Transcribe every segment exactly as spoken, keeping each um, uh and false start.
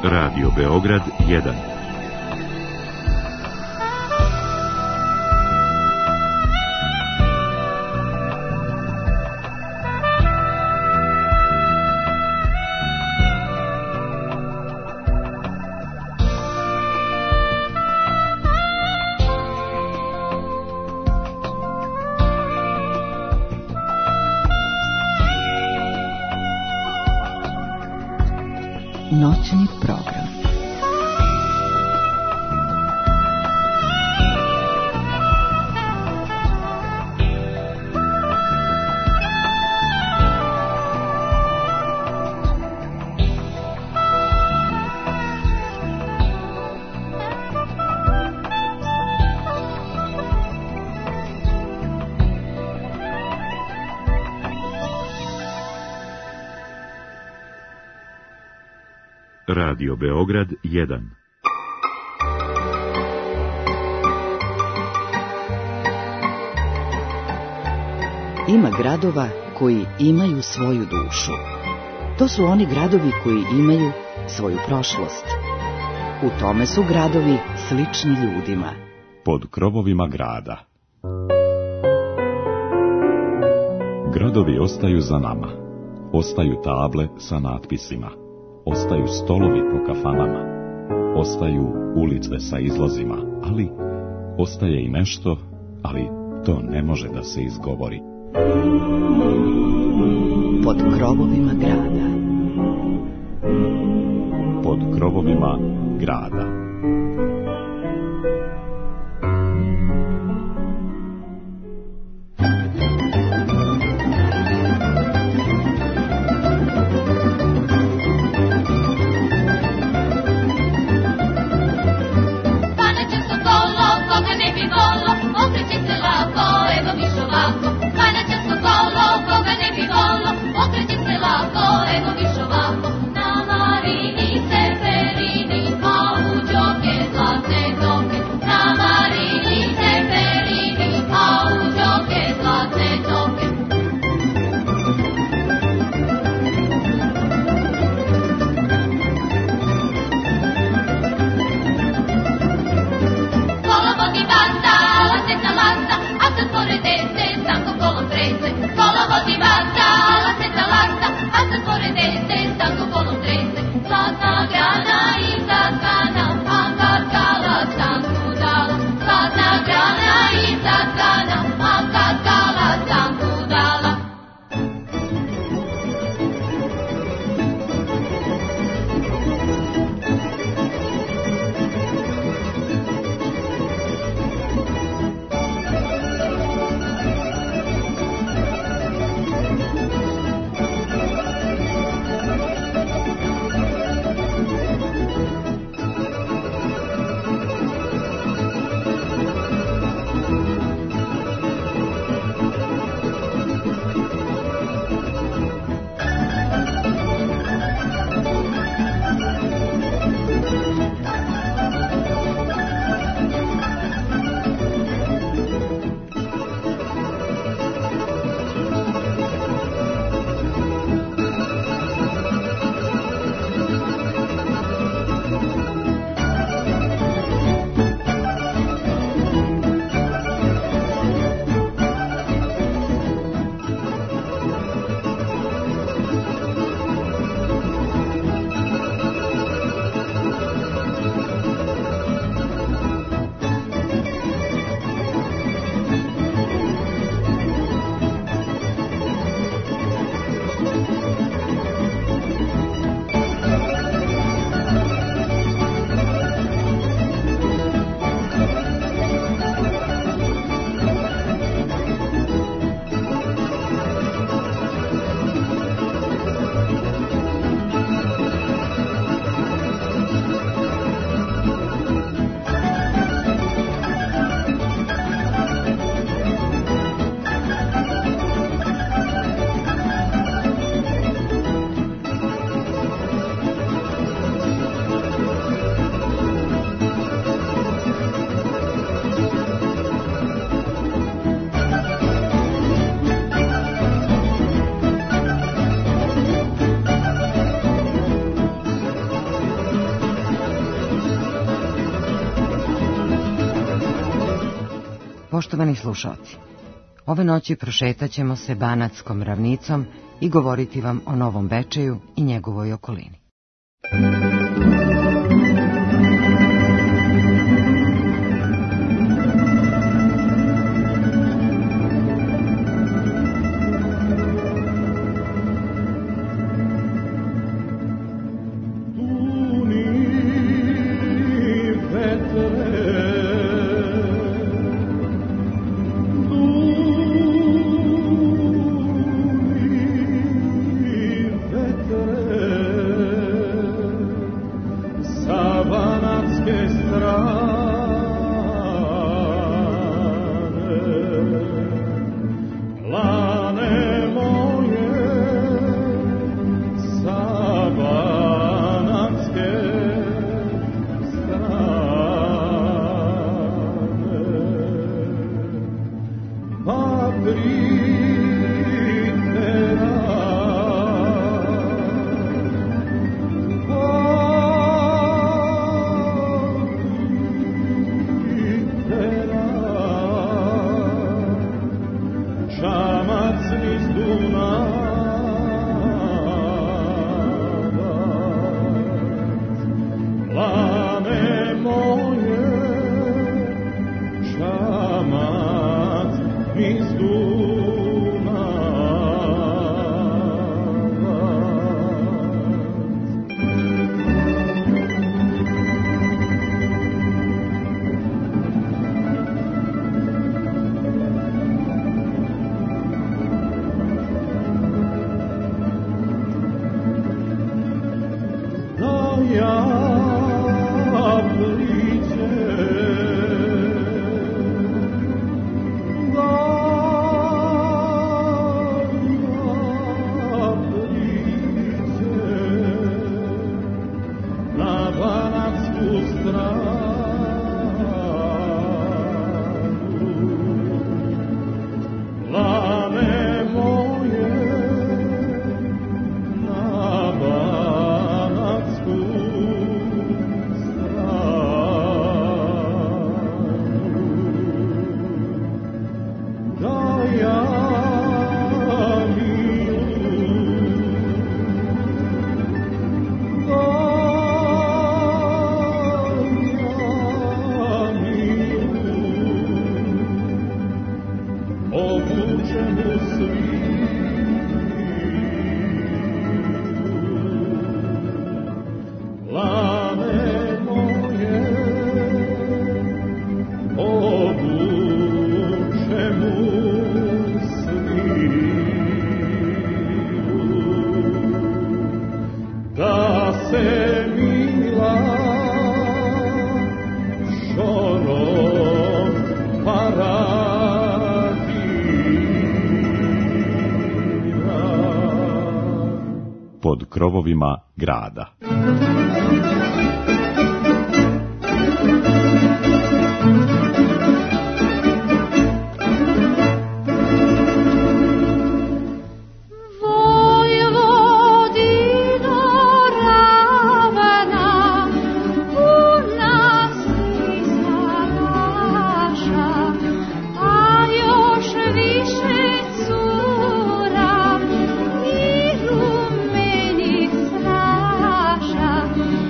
Radio Beograd jedan. Noćni program. Radio Beograd jedan. Ima gradova koji imaju svoju dušu. To su oni gradovi koji imaju svoju prošlost. U tome su gradovi slični ljudima. Pod krovovima grada. Gradovi ostaju za nama. Ostaju table sa natpisima. Ostaju stolovi po kafanama, ostaju ulice sa izlozima, ali ostaje i nešto, ali to ne može da se izgovori. Pod krovovima grada. Pod krovovima grada. Okreće se lako, evo viš ovako, na Marini, Severini, pa u Đorđu. Poštovani slušalci, ove noći prošetaćemo se Banatskom ravnicom i govoriti vam o Novom Bečeju i njegovoj okolini. Pod krovovima grada. Straša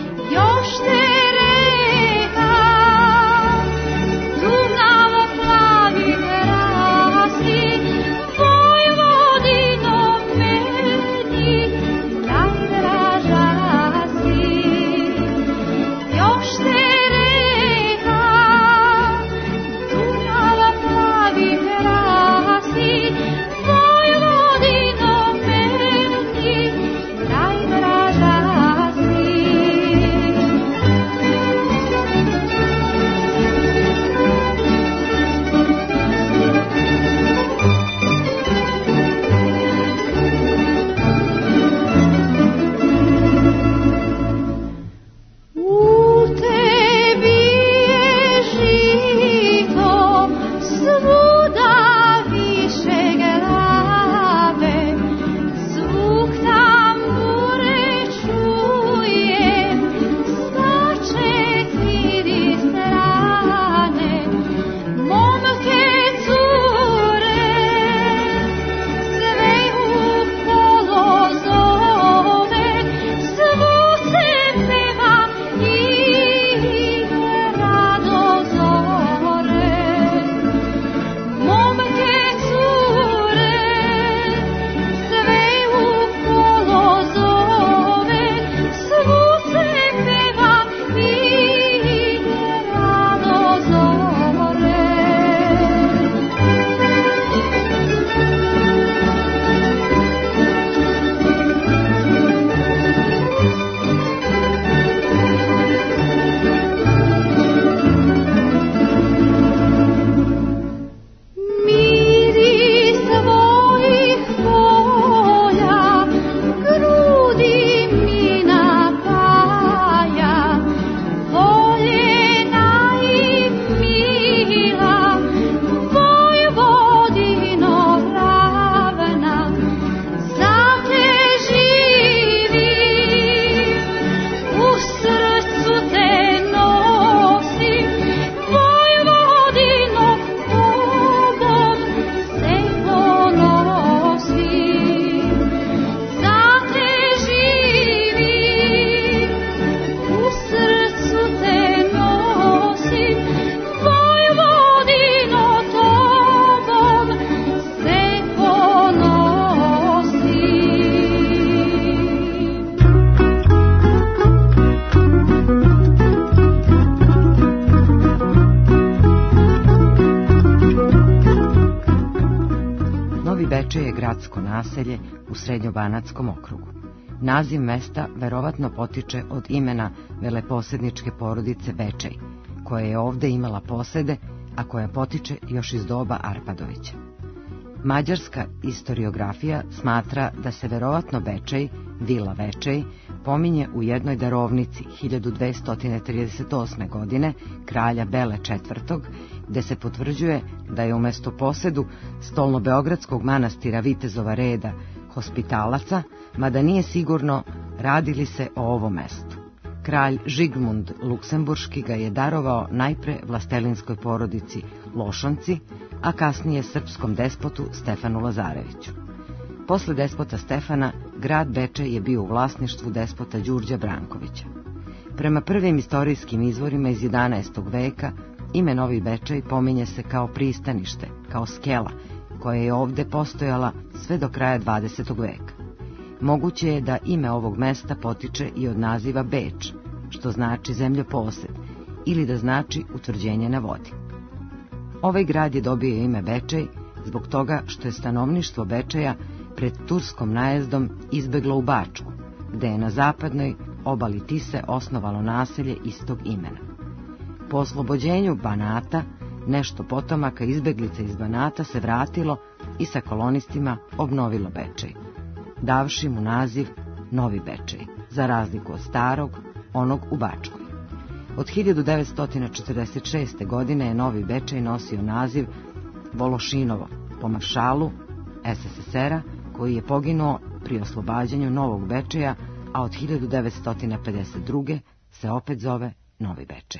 ljudsko naselje u Srednjobanatskom okrugu. Naziv mesta verovatno potiče od imena veleposedničke porodice Bečej, koja je ovde imala posede, a koja potiče još iz doba Arpadovića. Mađarska istoriografija smatra da se verovatno Bečej, vila Bečej, pominje u jednoj darovnici hiljadu dvesta trideset osme. godine kralja Bele četvrtog, gde se potvrđuje da je umesto posedu stolnobeogradskog manastira Vitezova reda hospitalaca, mada nije sigurno radili se o ovom mestu. Kralj Žigmund Luksemburški ga je darovao najpre vlastelinskoj porodici Lošanci, a kasnije srpskom despotu Stefanu Lazareviću. Posle despota Stefana, grad Bečej je bio u vlasništvu despota Đurđa Brankovića. Prema prvim istorijskim izvorima iz jedanaestog veka, ime Novi Bečej pominje se kao pristanište, kao skela, koja je ovde postojala sve do kraja dvadesetog veka. Moguće je da ime ovog mesta potiče i od naziva Beč, što znači zemljoposed, ili da znači utvrđenje na vodi. Ovaj grad je dobio ime Bečej zbog toga što je stanovništvo Bečeja pred turskom najezdom izbeglo u Bačku, gde je na zapadnoj obali Tise osnovalo naselje istog imena. Po oslobođenju Banata, nešto potomaka izbeglica iz Banata se vratilo i sa kolonistima obnovilo Bečej, davši mu naziv Novi Bečej, za razliku od starog, onog u Bačkoj. Od hiljadu devetsto četrdeset šeste. godine je Novi Bečej nosio naziv Vološinovo, po maršalu es es es er-a, koji je poginuo pri oslobađanju Novog Bečeja, a od hiljadu devetsto pedeset druge. se opet zove Novi Bečej.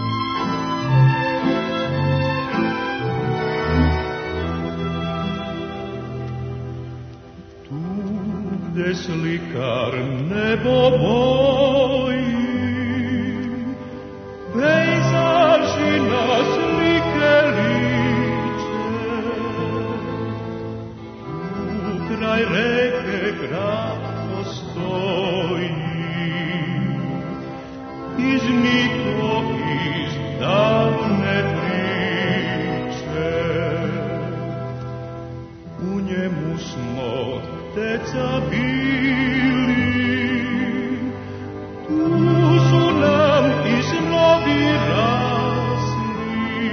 Gde slikar nebo boji, pejzaži na slike liče, u kraj reke grad postoji, iz niko iz davne priče, u njemu smo deca bili, tu su nam i snovi rasli,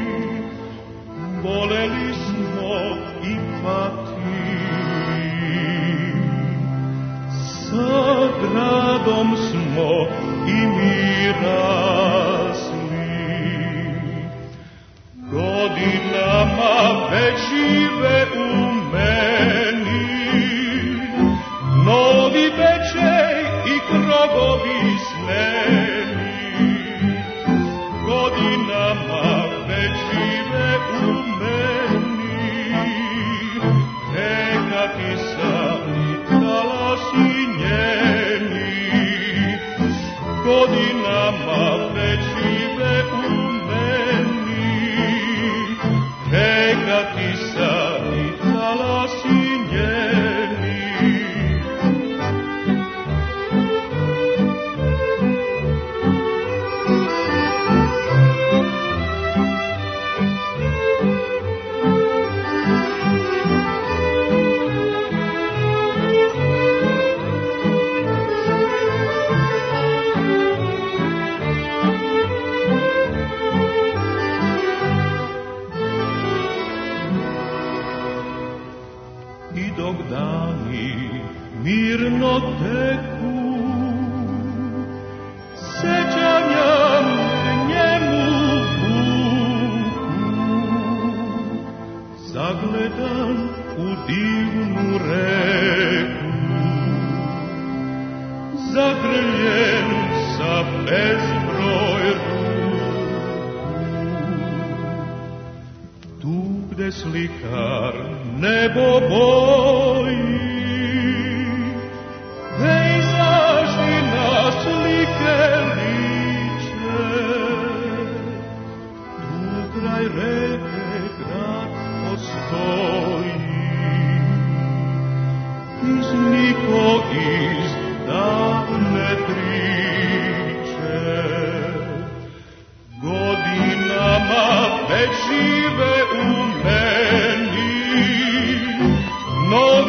voleli smo i patili, sa gradom smo i mi rasli, godinama već žive u meni, Novi Bečej i krovovi sneni, godinama već žive u meni, nekaki sami talasi njeni, godinama već žive u meni, nekaki sami talasi njeni. Mirno teku, sećanja njemu vuku, zagledan u divnu reku, zagrljen sa bezbroj ruku, tu gde slikar nebo boji, pejzaži na slike liče, tu kraj reke grad postoji, iz niko iz davne priče, godinama već žive u meni, no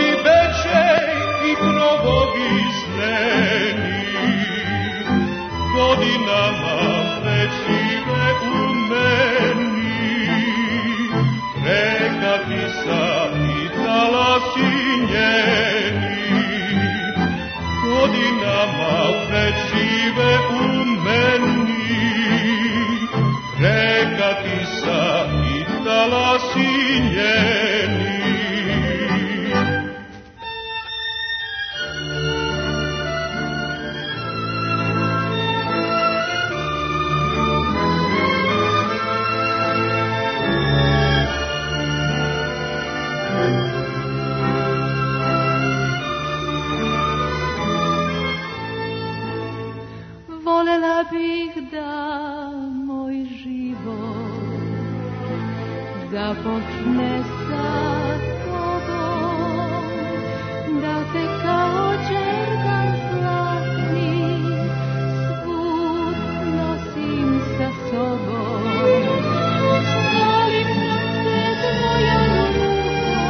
počne sa tobom, da te kao đerdan zlatni svud nosim sa sobom. Volim se tvoja ruka,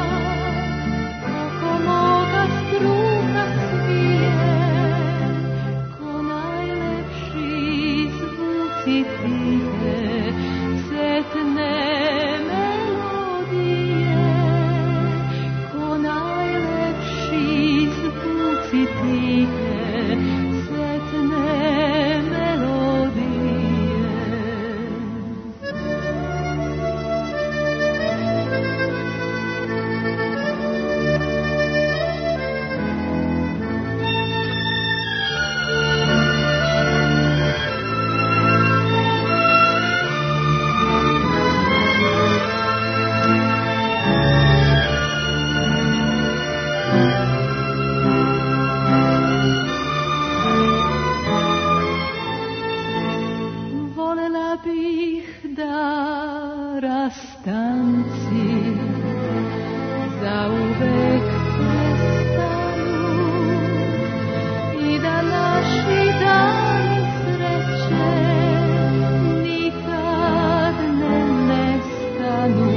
oko moga struka svije, ko najlepši zvuci tihe, setne melodije, ko najlepši zvuci tihe, setne melodije. Volela bih da rastanci zauvek prestanu i da naši dani sreće nikad ne nestanu.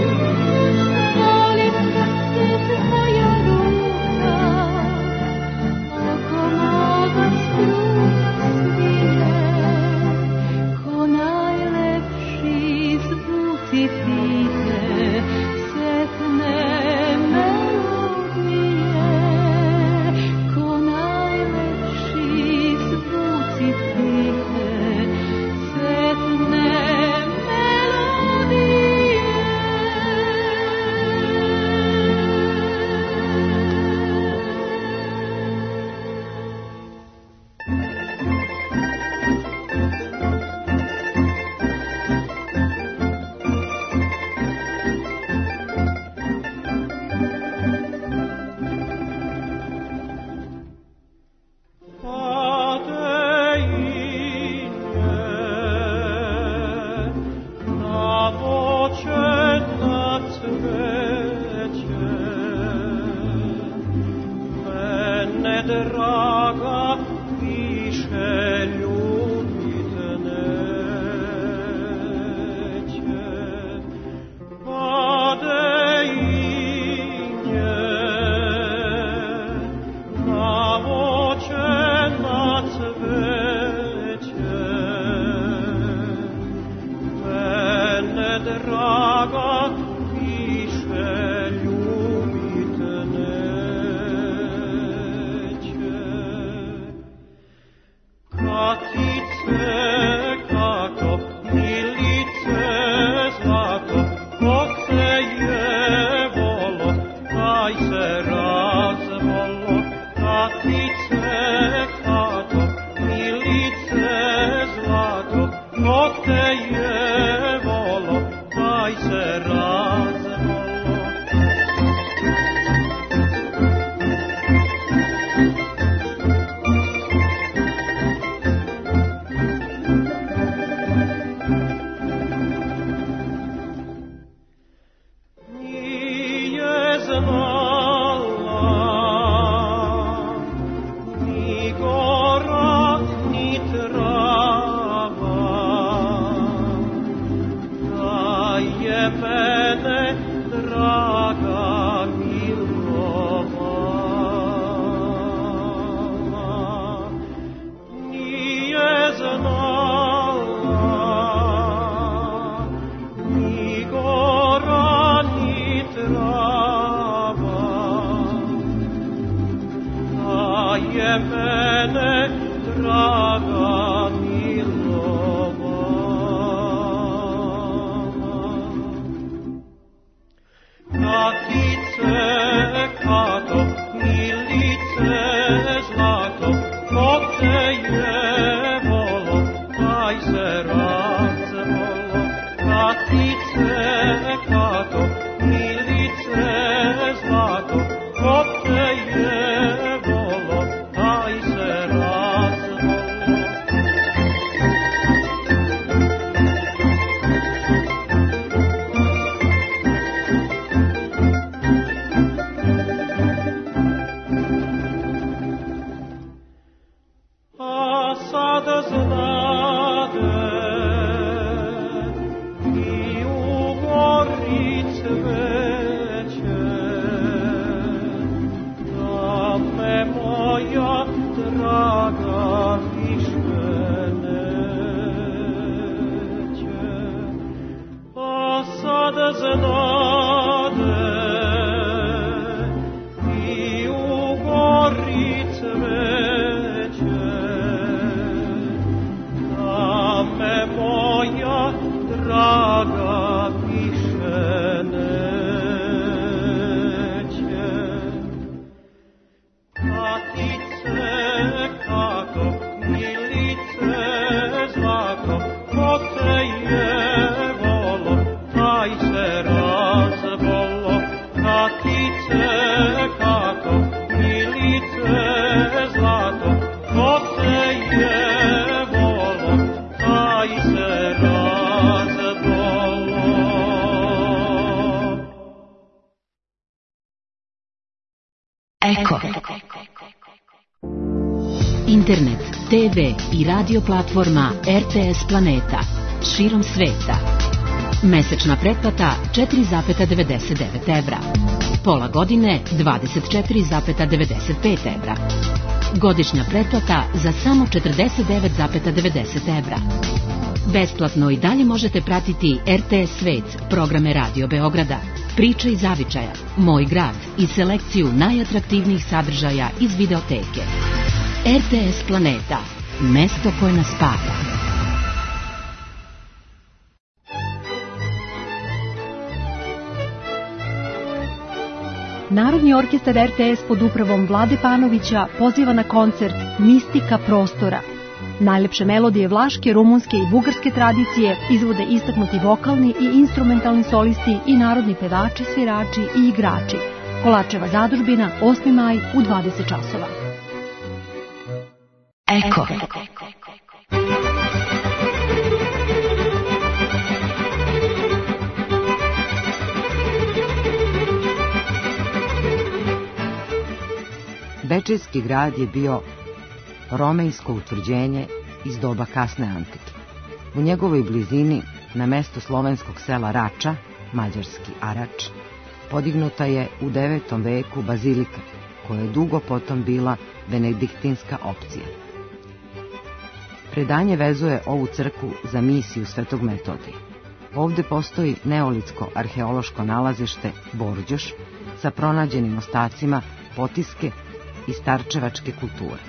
Volim kad se tvoja ruka oko moga struka svije, ko najlepši zvuci tihe, setne melodije, ko najlepši zvuci tihe, setne melodije. Draga, više ljubit neće, pade i nje na voće, na cveće. Mene, draga, više ljubit neće. Katice, kako milice zlato, kog se je volo, taj se razvolo. Katice, kako milice zlato, kog te je volo, taj se razvolo. Zlato, katice kako, milice zlato, ko te je volo, taj se razbolo, katice kako, milice zlato, ko te je volo, taj se razbolo. Eko. Internet, te ve i radio platforma er te es Planeta širom sveta. Mesečna pretplata četiri zarez devedeset devet evra. Pola godine dvadeset četiri zarez devedeset pet evra. Godišnja pretplata za samo četrdeset devet zarez devedeset evra. Besplatno i dalje možete pratiti er te es Svet, programe Radio Beograda, Priče i zavičaja, Moj grad i selekciju najatraktivnijih sadržaja iz videoteke. er te es Planeta, mesto koje nas spaja. Narodni orkestar er te es pod upravom Vlade Panovića poziva na koncert Mistika prostora. Najlepše melodije vlaške, rumunske i bugarske tradicije izvode istaknuti vokalni i instrumentalni solisti i narodni pevači, svirači i igrači. Kolačeva zadužbina, osmi maj u dvadeset časova. Eko. Bečejski grad je bio romejsko utvrđenje iz doba kasne antike. U njegovoj blizini, na mesto slovenskog sela Rača, mađarski Arač, podignuta je u devetom veku bazilika, koja je dugo potom bila benediktinska opcija. Predanje vezuje ovu crkvu za misiju Svetog Metodija. Ovde postoji neolitsko arheološko nalazište Borđoš sa pronađenim ostacima potiske i starčevačke kulture.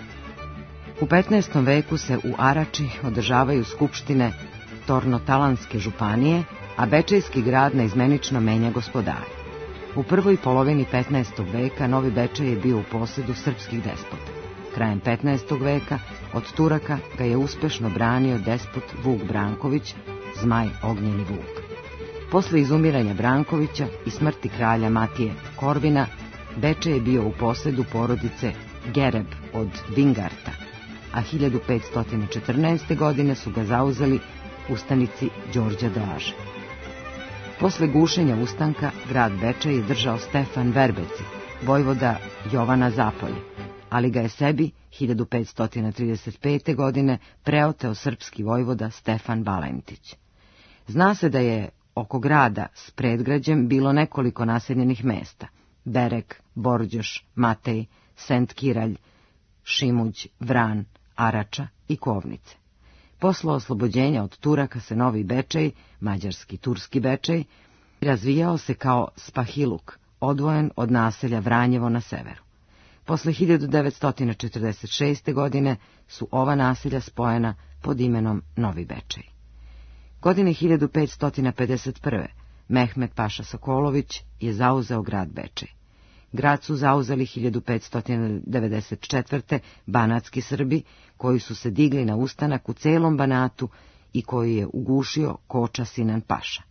U petnaestom veku se u Arači održavaju skupštine Tornotalanske županije, a Bečejski grad naizmenično menja gospodare. U prvoj polovini petnaestog veka Novi Bečej je bio u posedu srpskih despota. Krajem petnaestog veka od Turaka ga je uspešno branio despot Vuk Branković, Zmaj Ognjeni Vuk. Posle izumiranja Brankovića i smrti kralja Matije Korvina, Bečej je bio u posedu porodice Gereb od Vingarta, a hiljadu petsto četrnaeste. godine su ga zauzeli ustanici Đorđa Draže. Posle gušenja ustanka, grad Bečej je držao Stefan Verbeci, vojvoda Jovana Zapolje, ali ga je sebi hiljadu petsto trideset pete. godine preoteo srpski vojvoda Stefan Balentić. Zna se da je oko grada s predgrađem bilo nekoliko naseljenih mesta: Berek, Borđoš, Matej, Sent Kiralj, Šimuđ, Vran, Arača i Kovnice. Posle oslobođenja od Turaka se Novi Bečej, mađarski Turski Bečej, razvijao se kao Spahiluk, odvojen od naselja Vranjevo na severu. Posle hiljadu devetsto četrdeset šeste. godine su ova naselja spojena pod imenom Novi Bečej. Godine hiljadu petsto pedeset prve. Mehmet Paša Sokolović je zauzeo grad Bečej. Grad su zauzeli hiljadu petsto devedeset četvrte. banatski Srbi, koji su se digli na ustanak u celom Banatu i koji je ugušio Koča Sinan Paša.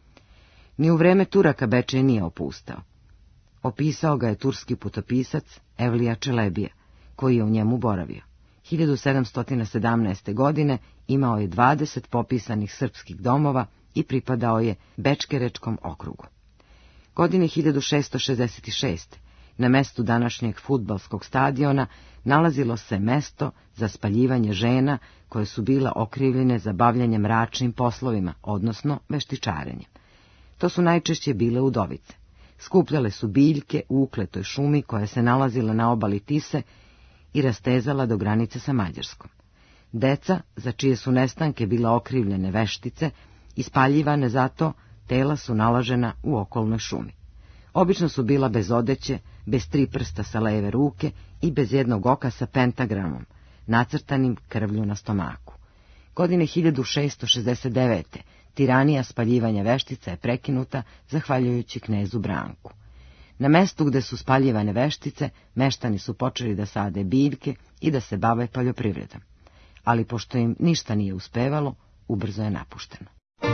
Ni u vreme Turaka Bečej nije opustao. Opisao ga je turski putopisac Evlija Čelebija, koji je u njemu boravio. hiljadu sedamsto sedamnaeste. godine imao je dvadeset popisanih srpskih domova i pripadao je Bečkerečkom okrugu. Godine hiljadu šesto šezdeset šeste. na mestu današnjeg fudbalskog stadiona nalazilo se mesto za spaljivanje žena koje su bile okrivljene za bavljanje mračnim poslovima, odnosno veštičarenjem. To su najčešće bile udovice. Skupljale su biljke u ukletoj šumi koja se nalazila na obali Tise i rastezala do granice sa Mađarskom. Deca, za čije su nestanke bile okrivljene veštice, ispaljivane zato, tela su nalažena u okolnoj šumi. Obično su bila bez odeće, bez tri prsta sa leve ruke i bez jednog oka sa pentagramom, nacrtanim krvlju na stomaku. Godine hiljadu šesto šezdeset devete. tiranija spaljivanja veštica je prekinuta zahvaljujući knezu Branku. Na mestu gde su spaljivane veštice, meštani su počeli da sade biljke i da se bave poljoprivredom. Ali pošto im ništa nije uspevalo, ubrzo je napušteno.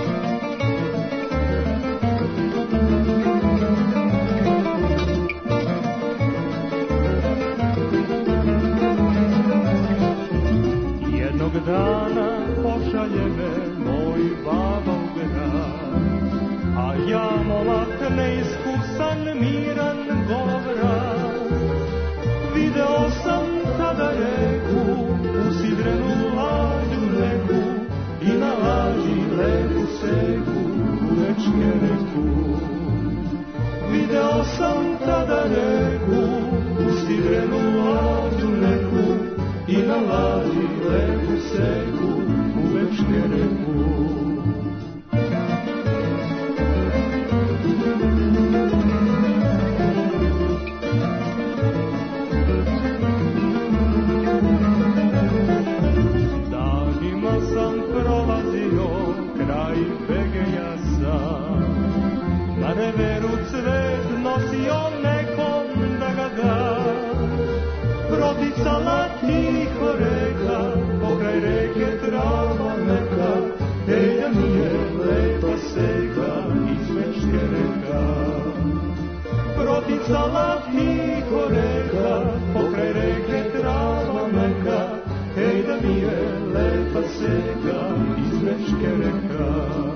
Jednog dana pošalje me moj baba u grad, a ja momak neiskusan, miran govrat. Video sam tada reku, usidrenu lađu neku, i na lađi lepu seku, uvečke reku. Video sam tada reku, usidrenu lađu neku, i na lađi lepu seku, uvečke reku. Na reveru cvet nosio nekom da ga da, proticala tiho reka, pokraj reke trava neka, ej da mi je lepa seka iz Večke reka. Proticala tiho reka, pokraj reke trava neka, ej da mi je lepa seka iz Večke reka.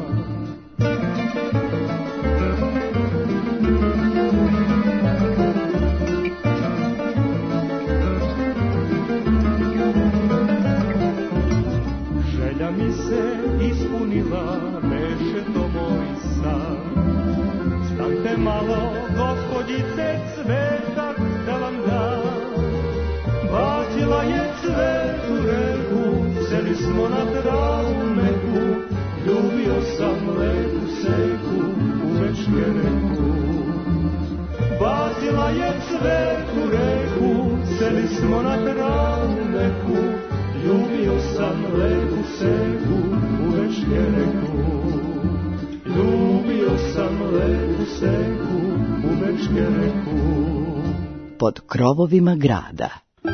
Mi se ispunila, beše to moj san. Stante malo, gospođice, cvetak da vam dam. Bacila je cvet u reku, seli smo na travu neku, ljubio sam lepu seku, u Večke reku. Bacila je cvet u reku, seli smo na travu neku, ljubio sam lepu seku, u Večke reku. Ljubio sam lepu seku, u Večke reku. Pod krovovima grada.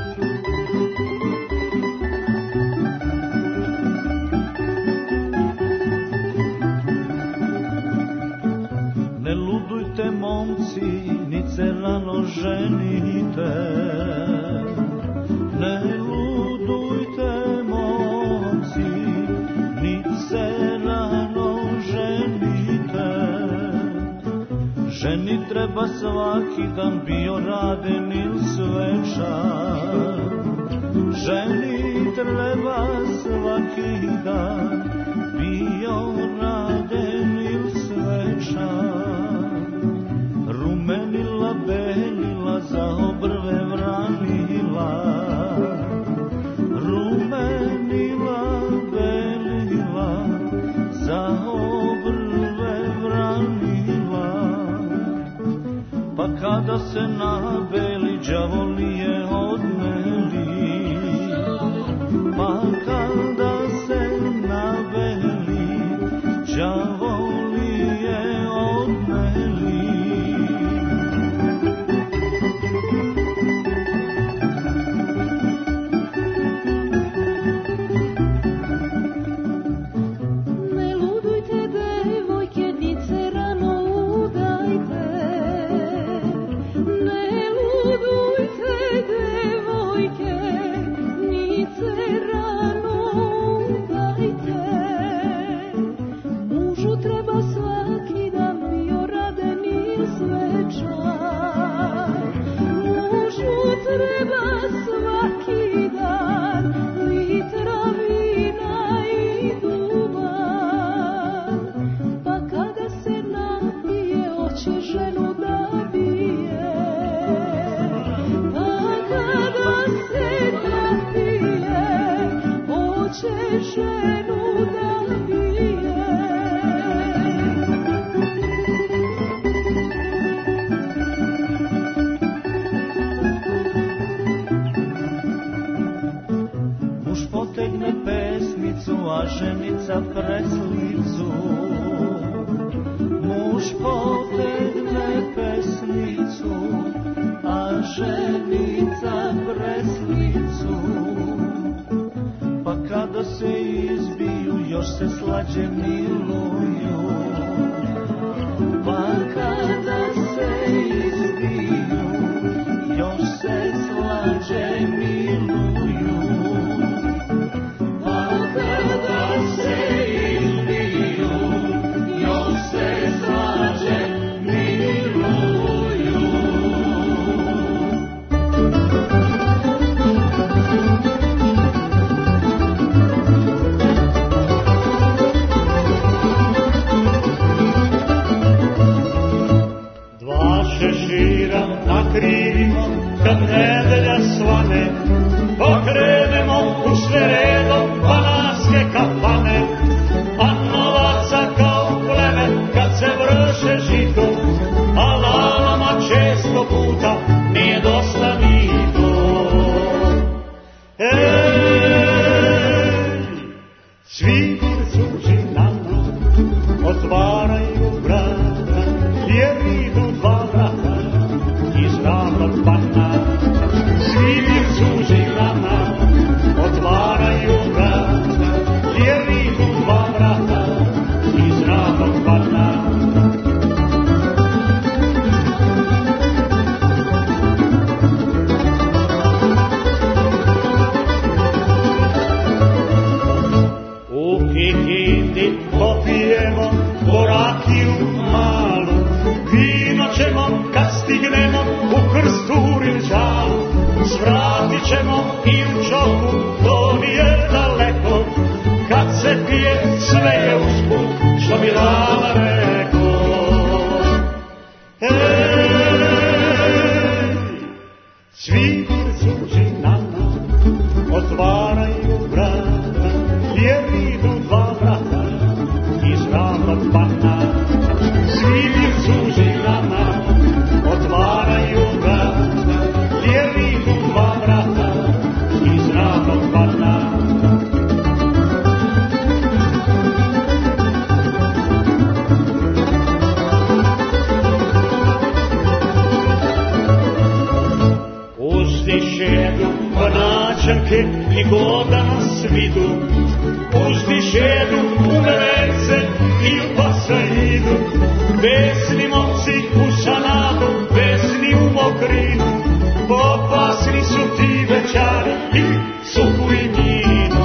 Ne ludujte momci, ni se rano ženite. Ne ludujte momci, ni se rano ženite. Ženi treba svaki dan, bio raden il svečan. Ženi treba svaki dan, bio raden il svečan. Rumenila, belila, za obrve vranila. Rumenila, belila, za obrve vranila. Pa kada se nabeli, đavolije odmeli. Pa kada se nabeli, đavolije odmeli. Ženica preslicu, muž potegne pesnicu, blaženica Breslicu, pa kada se izbiju još se slađe miluju, pa kada se izbiju još se slađe miluju, pa kada se izbiju još se slađe miluju. Dva šešira nakrivimo kad nedelja svane, pokrenemo u sve redom bananske kafane, a novaca kao pleme kad se vrše žito, a lalama često puta nije dosta ni to. Ej, svi suži nama otvaraju vrata, jer idu dva vrata iz ravnog pana. Svi suži nama otvaraju vrata, jer idu dva vrata iz ravnog pana. U Kikindi popijemo borakiju malu, vino ćemo kad stignemo u Krsturin žalu, svratit ćemo i u Čoku, to nije daleko, kad se pije sve je usput, što bi Lala rekao. Ej, svi suži nama otvaraju vrata, jer idu dva vrata iz ravnog pana. Svi suži nama otvaraju vrata, jer idu dva vrata iz ravnog pana. Uzdišedu panačanke i goda na svidu, uzdišedu u Merence i u Pasaidu, besni momci u Sanadu, besni u Mokrinu, popasni su ti večari i suhu i minu.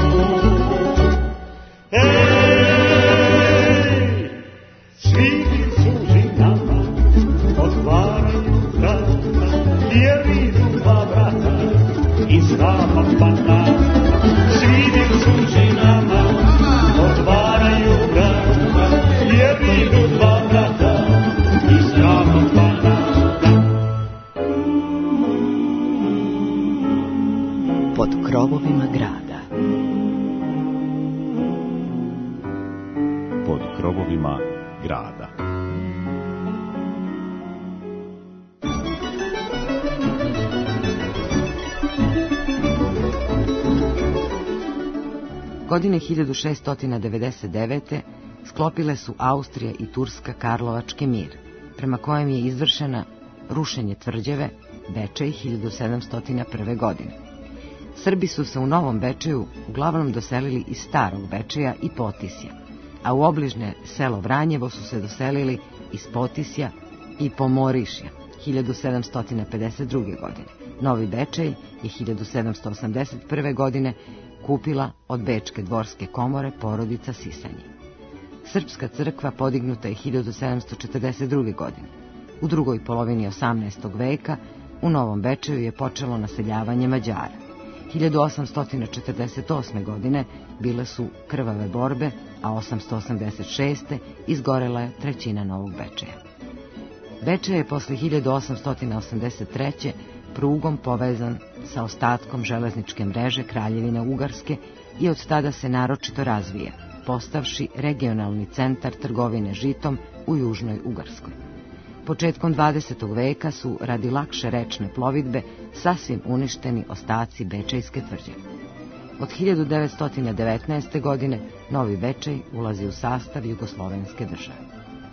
Ej, svi suži nama otvaraju vrata, jer idu dva vrata iz ravnog pana. Svi suži nama otvaraju vrata, jer idu dva vrata iz ravnog pana. Pod krovovima grada. Pod krovovima grada. Godine hiljadu šeststo devedeset devete. sklopile su Austrija i Turska Karlovački mir, prema kojem je izvršena rušenje tvrđave Bečej hiljadu sedamsto prve. godine. Srbi su se u Novom Bečeju uglavnom doselili iz Starog Bečeja i Potisja, a u obližnje selo Vranjevo su se doselili iz Potisja i Pomorišja hiljadu sedamsto pedeset druge. godine. Novi Bečej je hiljadu sedamsto osamdeset prve. godine kupila od Bečke dvorske komore porodica Sisanji. Srpska crkva podignuta je hiljadu sedamsto četrdeset druge. godine. U drugoj polovini osamnaestog veka u Novom Bečeju je počelo naseljavanje Mađara. hiljadu osamsto četrdeset osme. godine bile su krvave borbe, a osamsto osamdeset šeste. izgorela je trećina Novog Bečeja. Bečej je posle hiljadu osamsto osamdeset treće. prugom povezan sa ostatkom železničke mreže Kraljevine Ugarske i od tada se naročito razvija, postavši regionalni centar trgovine žitom u Južnoj Ugarskoj. Početkom dvadesetog veka su, radi lakše rečne plovidbe, sasvim uništeni ostaci Bečejske tvrđave. Od hiljadu devetsto devetnaeste. godine Novi Bečej ulazi u sastav Jugoslovenske države.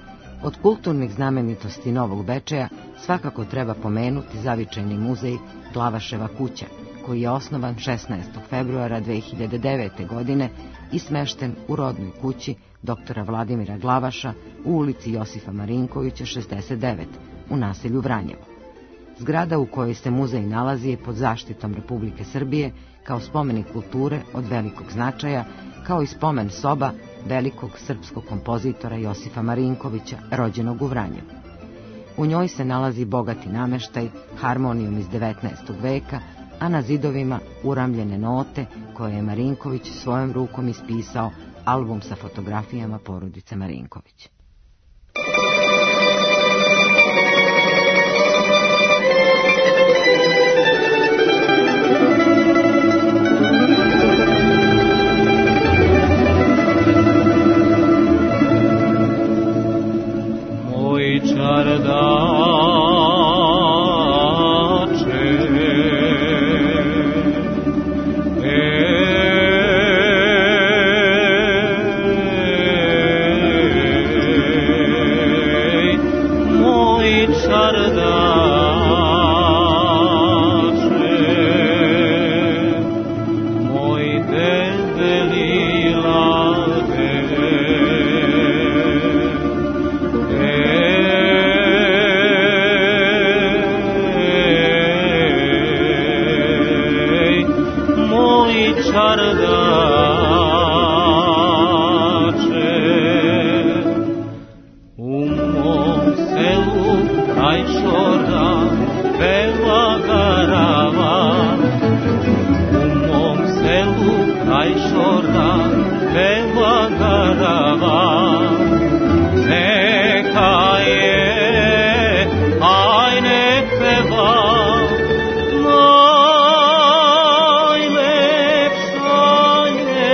Od kulturnih znamenitosti Novog Bečeja svakako treba pomenuti zavičajni muzej Glavaševa kuća, koji je osnovan šesnaestog februara dve hiljade devete. godine i smešten u rodnoj kući doktora Vladimira Glavaša u ulici Josifa Marinkovića šezdeset devet u naselju Vranjevo. Zgrada u kojoj se muzej nalazi je pod zaštitom Republike Srbije kao spomenik kulture od velikog značaja, kao i spomen soba velikog srpskog kompozitora Josifa Marinkovića, rođenog u Vranjevu. U njoj se nalazi bogati nameštaj, harmonijum iz devetnaestog veka, a na zidovima uramljene note koje je Marinković svojom rukom ispisao, album sa fotografijama porodice Marinković. Moj čardače, Najlepša je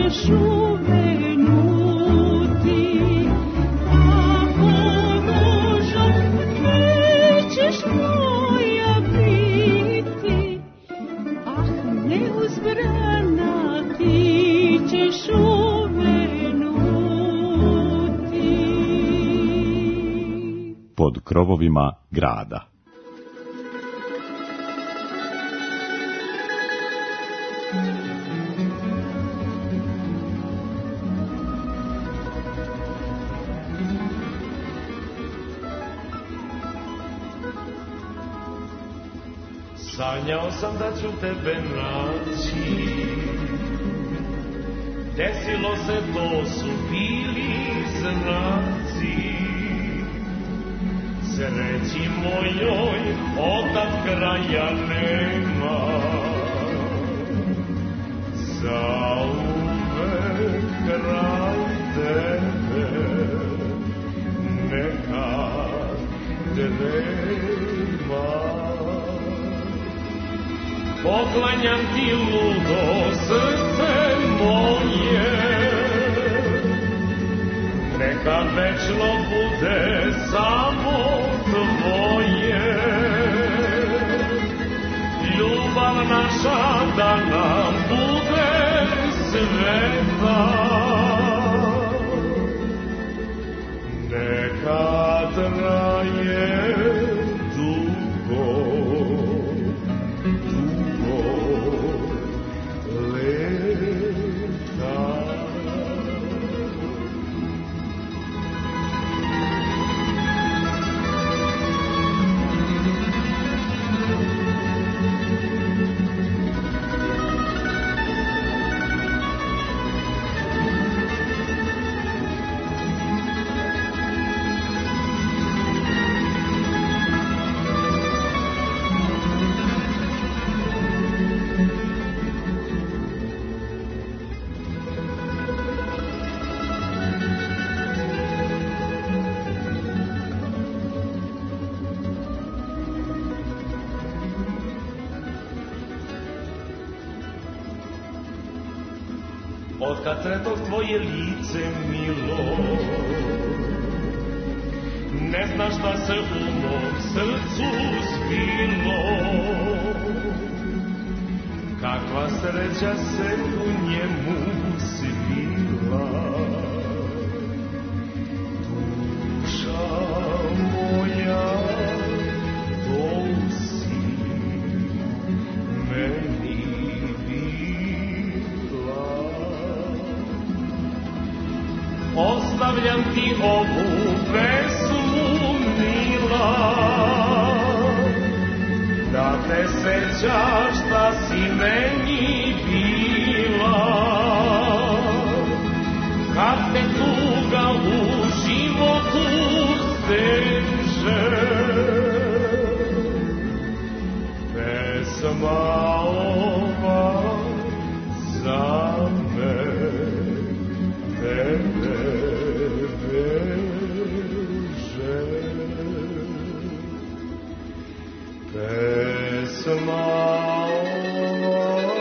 Pod krovovima grada. Sanjao sam da ću tebe naći, desilo se, to su bili znaci. Sreći mojoj otac kraja nema, zauvek kraj tebe neka drema. Poklanjam ti ludo srce moje, neka večno bude samo tvoje. Ljubav naša da nam bude sveta, neka traje dugo, dugo leta. Otkad sretog tvoje lice milo, ne znaš šta se u mom srcu zbilo. Kakva sreća se u njemu svila, duša moja, to si meni. Ostavljam ti ovu pesmu mila, da te sećaš šta si meni bila. Kad te tuga u životu steže, pesma ova za me tebe veže. Pesma ova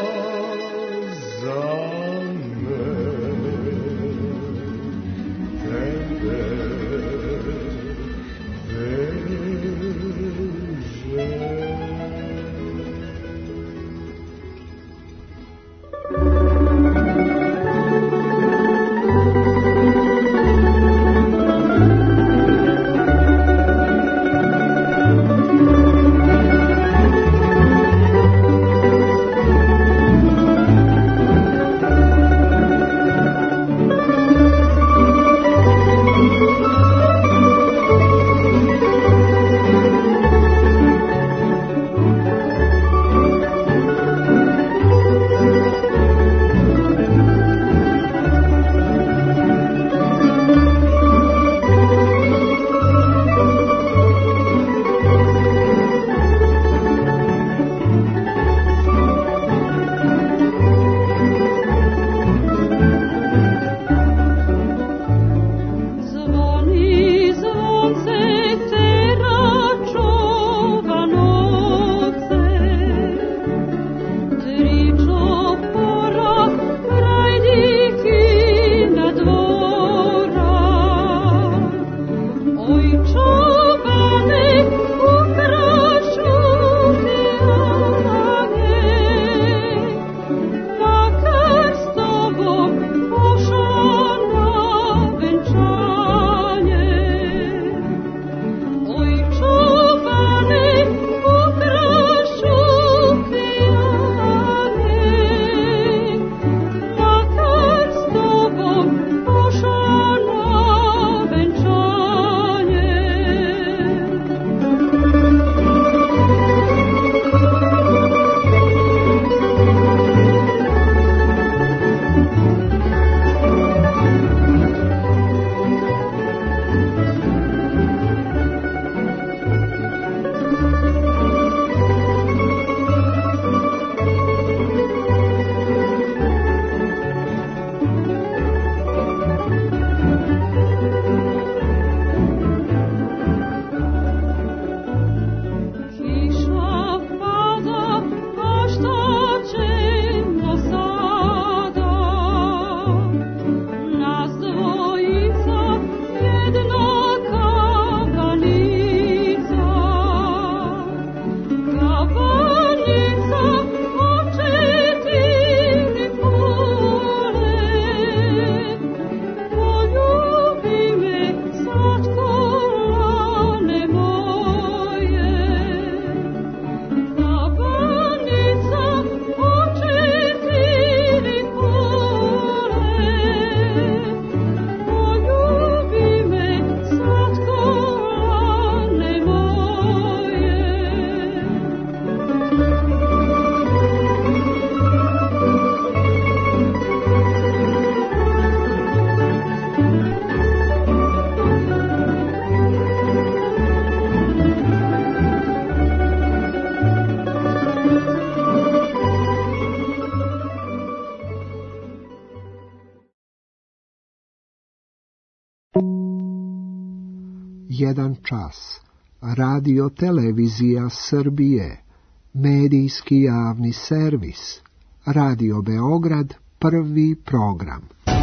jedan čas. Radio Televizija Srbije, medijski javni servis. Radio Beograd, prvi program.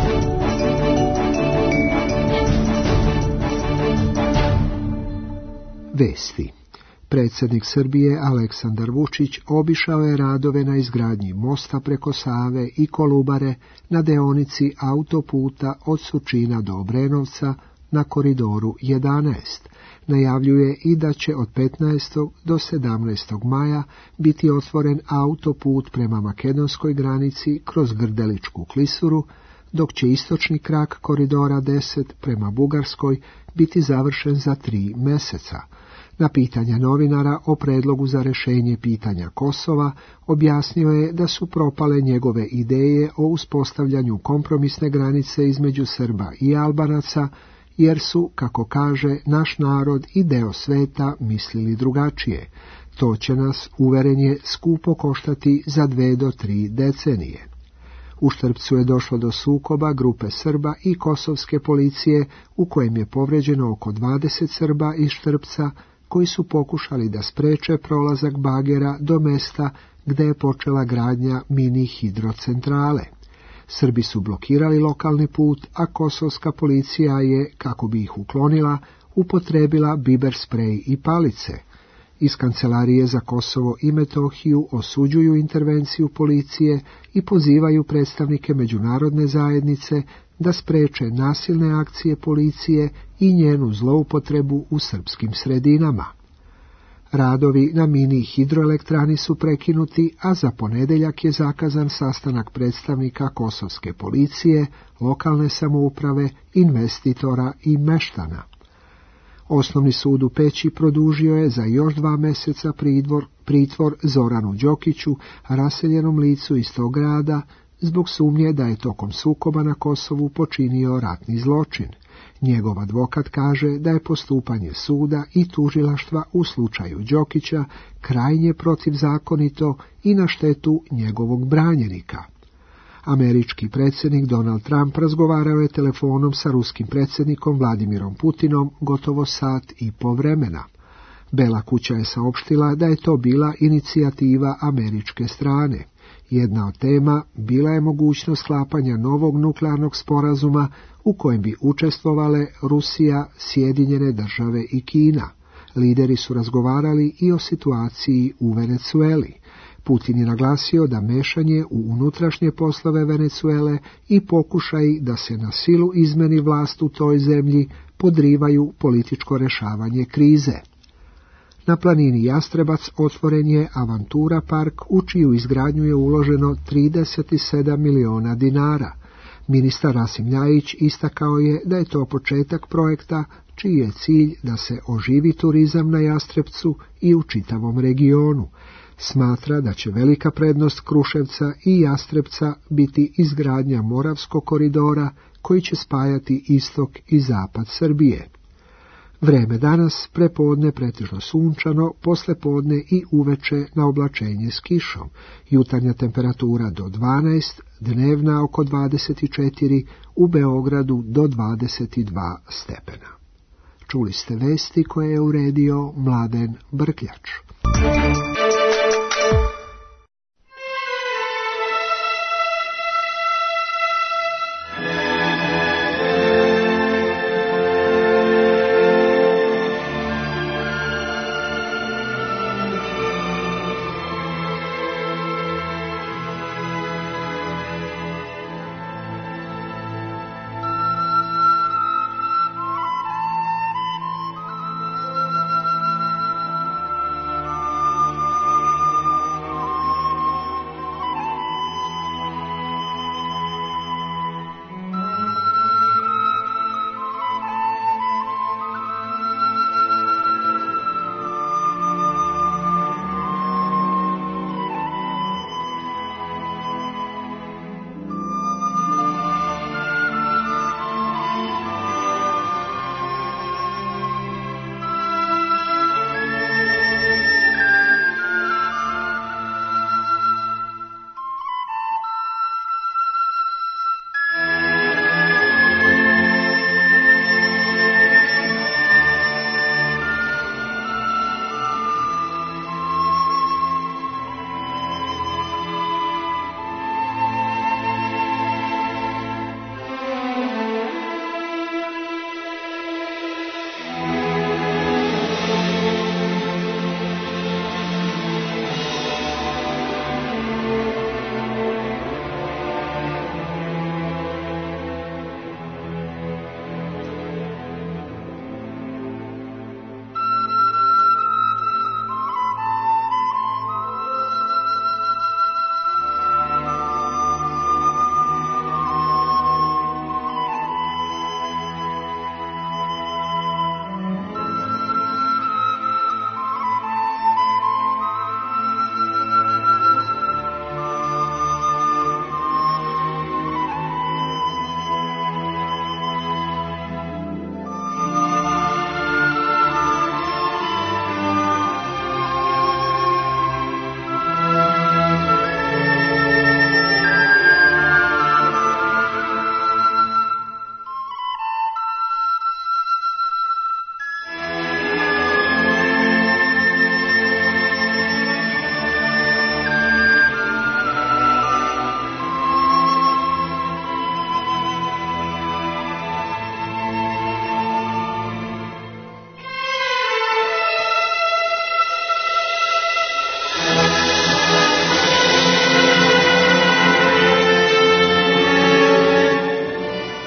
Vesti. Predsjednik Srbije Aleksandar Vučić obišao je radove na izgradnji mosta preko Save i Kolubare na deonici autoputa od Surčina do Obrenovca na koridoru jedanaest. Najavljuje i da će od petnaestog do sedamnaestog maja biti otvoren autoput prema makedonskoj granici kroz Grdeličku klisuru, dok će istočni krak koridora deset prema Bugarskoj biti završen za tri mjeseca. Na pitanja novinara o predlogu za rješenje pitanja Kosova objasnio je da su propale njegove ideje o uspostavljanju kompromisne granice između Srba i Albanaca, jer su, kako kaže, naš narod i deo sveta mislili drugačije. To će nas, uveren je, skupo koštati za dve do tri decenije. U Štrpcu je došlo do sukoba grupe Srba i kosovske policije, u kojem je povređeno oko dvadeset Srba iz Štrpca, koji su pokušali da spreče prolazak bagera do mesta gde je počela gradnja mini hidrocentrale. Srbi su blokirali lokalni put, a kosovska policija je, kako bi ih uklonila, upotrebila biber sprej i palice. Iz Kancelarije za Kosovo i Metohiju osuđuju intervenciju policije i pozivaju predstavnike međunarodne zajednice da spreče nasilne akcije policije i njenu zloupotrebu u srpskim sredinama. Radovi na mini hidroelektrani su prekinuti, a za ponedjeljak je zakazan sastanak predstavnika kosovske policije, lokalne samouprave, investitora i meštana. Osnovni sud u Peći produžio je za još dva mjeseca pritvor, pritvor Zoranu Đokiću, raseljenom licu iz tog grada, zbog sumnje da je tokom sukoba na Kosovu počinio ratni zločin. Njegov advokat kaže da je postupanje suda i tužilaštva u slučaju Đokića krajnje protivzakonito i na štetu njegovog branjenika. Američki predsjednik Donald Trump razgovarao je telefonom sa ruskim predsjednikom Vladimirom Putinom gotovo sat i po vremena. Bela kuća je saopštila da je to bila inicijativa američke strane. Jedna od tema bila je mogućnost sklapanja novog nuklearnog sporazuma u kojem bi učestvovale Rusija, Sjedinjene države i Kina. Lideri su razgovarali i o situaciji u Venecueli. Putin je naglasio da mešanje u unutrašnje poslove Venecuele i pokušaj da se na silu izmeni vlast u toj zemlji podrivaju političko rješavanje krize. Na planini Jastrebac otvoren je Avantura park, u čiju izgradnju je uloženo trideset sedam miliona dinara. Ministar Rasim Ljajić istakao je da je to početak projekta čiji je cilj da se oživi turizam na Jastrebcu i u čitavom regionu. Smatra da će velika prednost Kruševca i Jastrebca biti izgradnja Moravskog koridora koji će spajati istok i zapad Srbije. Vreme danas, prepodne pretežno sunčano, poslepodne i uveče na oblačenje s kišom. Jutarnja temperatura do dvanaest, dnevna oko dvadeset četiri, u Beogradu do dvadeset dva stepena. Čuli ste vesti koje je uredio Mladen Brkljač.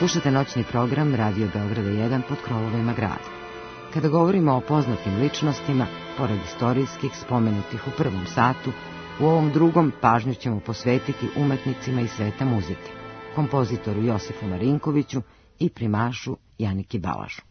Slušate noćni program Radio Beograda jedan pod krovovima grada. Kada govorimo o poznatim ličnostima, pored istorijskih spomenutih u prvom satu, u ovom drugom pažnju ćemo posvetiti umetnicima iz sveta muzike, kompozitoru Josifu Marinkoviću i primašu Janiki Balažu.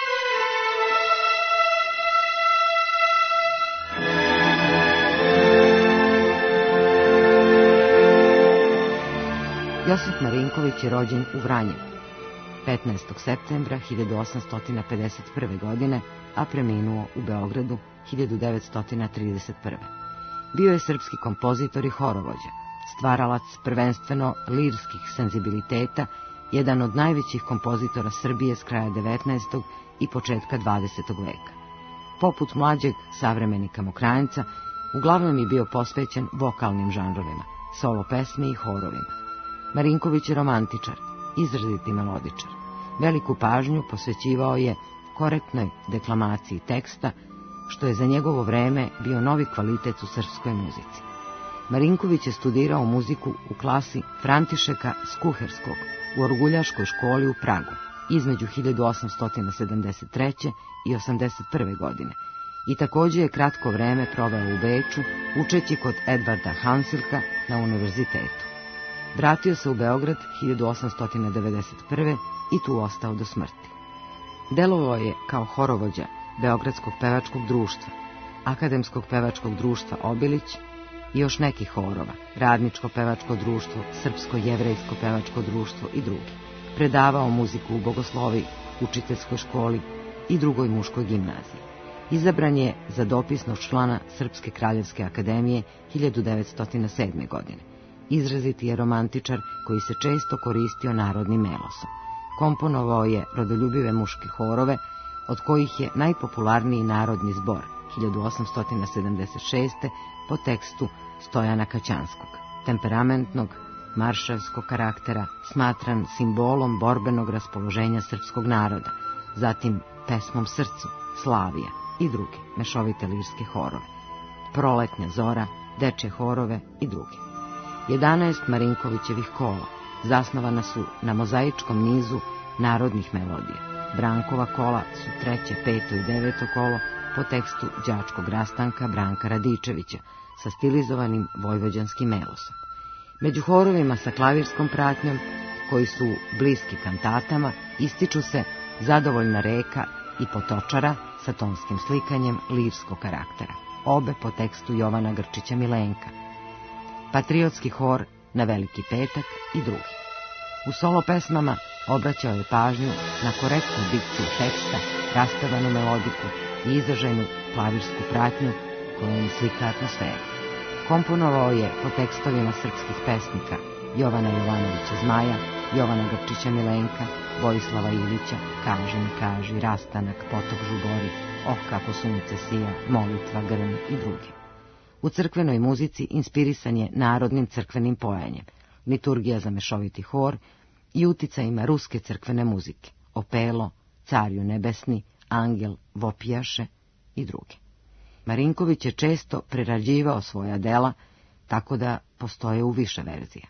Josif Marinković je rođen u Vranjevu petnaestog septembra hiljadu osamsto pedeset prve. godine, a preminuo u Beogradu hiljadu devetsto trideset prve. Bio je srpski kompozitor i horovođa, stvaralac prvenstveno lirskih senzibiliteta, jedan od najvećih kompozitora Srbije s kraja devetnaestog i početka dvadesetog veka. Poput mlađeg savremenika Mokranjca, uglavnom je bio posvećen vokalnim žanrovima, solo pesmi i horovima. Marinković je romantičar, izraziti melodičar. Veliku pažnju posvećivao je korektnoj deklamaciji teksta, što je za njegovo vreme bio novi kvalitet u srpskoj muzici. Marinković je studirao muziku u klasi Františeka Skuherskog u Orguljaškoj školi u Pragu između hiljadu osamsto sedamdeset treće i osamdeset prve. godine i također je kratko vreme proveo u Beču učeći kod Edvarda Hansilka na univerzitetu. Vratio se u Beograd hiljadu osamsto devedeset prve i tu ostao do smrti. Delovao je kao horovođa Beogradskog pevačkog društva, Akademskog pevačkog društva Obilić i još nekih horova, Radničko pevačko društvo, Srpsko-jevrejsko pevačko društvo i drugi. Predavao muziku u Bogosloviji, učiteljskoj školi i drugoj muškoj gimnaziji. Izabran je za dopisnog člana Srpske kraljevske akademije hiljadu devetsto sedme. godine. Izraziti je romantičar koji se često koristio narodnim melosom. Komponovao je rodoljubive muške horove, od kojih je najpopularniji Narodni zbor hiljadu osamsto sedamdeset šeste. po tekstu Stojana Kaćanskog, temperamentnog, maršavskog karaktera, smatran simbolom borbenog raspoloženja srpskog naroda, zatim pesmom Srcu, Slavija i druge mešovite lirske horove, Proletnja zora, dečje horove i druge. Jedanaest Marinkovićevih kola zasnovana su na mozaičkom nizu narodnih melodija. Brankova kola su treće, peto i deveto kolo po tekstu đačkog rastanka Branka Radičevića sa stilizovanim vojvođanskim melosom. Među horovima sa klavirskom pratnjom, koji su bliski kantatama, ističu se Zadovoljna reka i Potočara sa tonskim slikanjem lirskog karaktera, obe po tekstu Jovana Grčića Milenka, Patriotski hor na Veliki petak i drugi. U solo pesmama obraćao je pažnju na korektnu dikciju teksta, raspevanu melodiku i izraženu klavirsku pratnju kojom slika atmosferu. Komponovao je po tekstovima srpskih pesnika Jovana Jovanovića Zmaja, Jovana Grčića Milenka, Vojislava Ilića, Kaži mi kaži, Rastanak, Potok žubori, Oh kako sunce sija, Molitva, Grm i drugi. U crkvenoj muzici inspirisan je narodnim crkvenim pojanjem, liturgija za mešoviti hor i uticajima ruske crkvene muzike, Opelo, Carju nebesni, Angel, Vopijaše i druge. Marinković je često prerađivao svoja dela, tako da postoje u više verzija.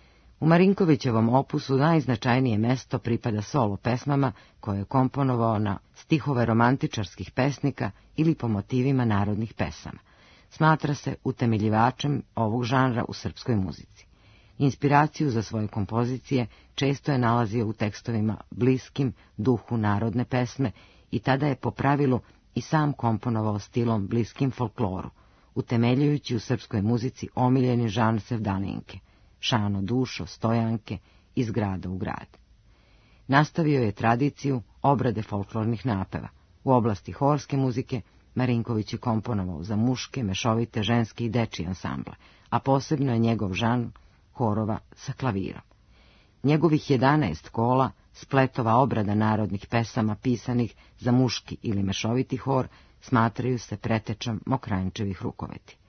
U Marinkovićevom opusu najznačajnije mesto pripada solo pesmama koje je komponovao na stihove romantičarskih pesnika ili po motivima narodnih pesama. Smatra se utemeljivačem ovog žanra u srpskoj muzici. Inspiraciju za svoje kompozicije često je nalazio u tekstovima bliskim duhu narodne pesme i tada je po pravilu i sam komponovao stilom bliskim folkloru, utemeljujući u srpskoj muzici omiljeni žanr sevdalinke, Šano dušo, stojanke, iz grada u grad. Nastavio je tradiciju obrade folklornih napeva. U oblasti horske muzike Marinković je komponovao za muške, mešovite, ženske i dečije ansamble, a posebno je njegov žanr horova sa klavirom. Njegovih jedanaest kola, spletova obrada narodnih pesama pisanih za muški ili mešoviti hor, smatraju se pretečom Mokranjčevih rukoveti.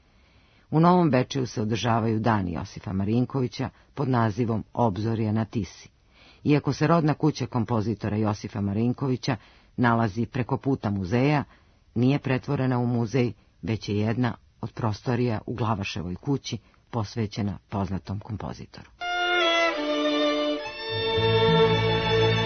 U Novom Bečeju se održavaju dani Josifa Marinkovića pod nazivom Obzorje na Tisi. Iako se rodna kuća kompozitora Josifa Marinkovića nalazi preko puta muzeja, nije pretvorena u muzej, već je jedna od prostorija u Glavaševoj kući posvećena poznatom kompozitoru.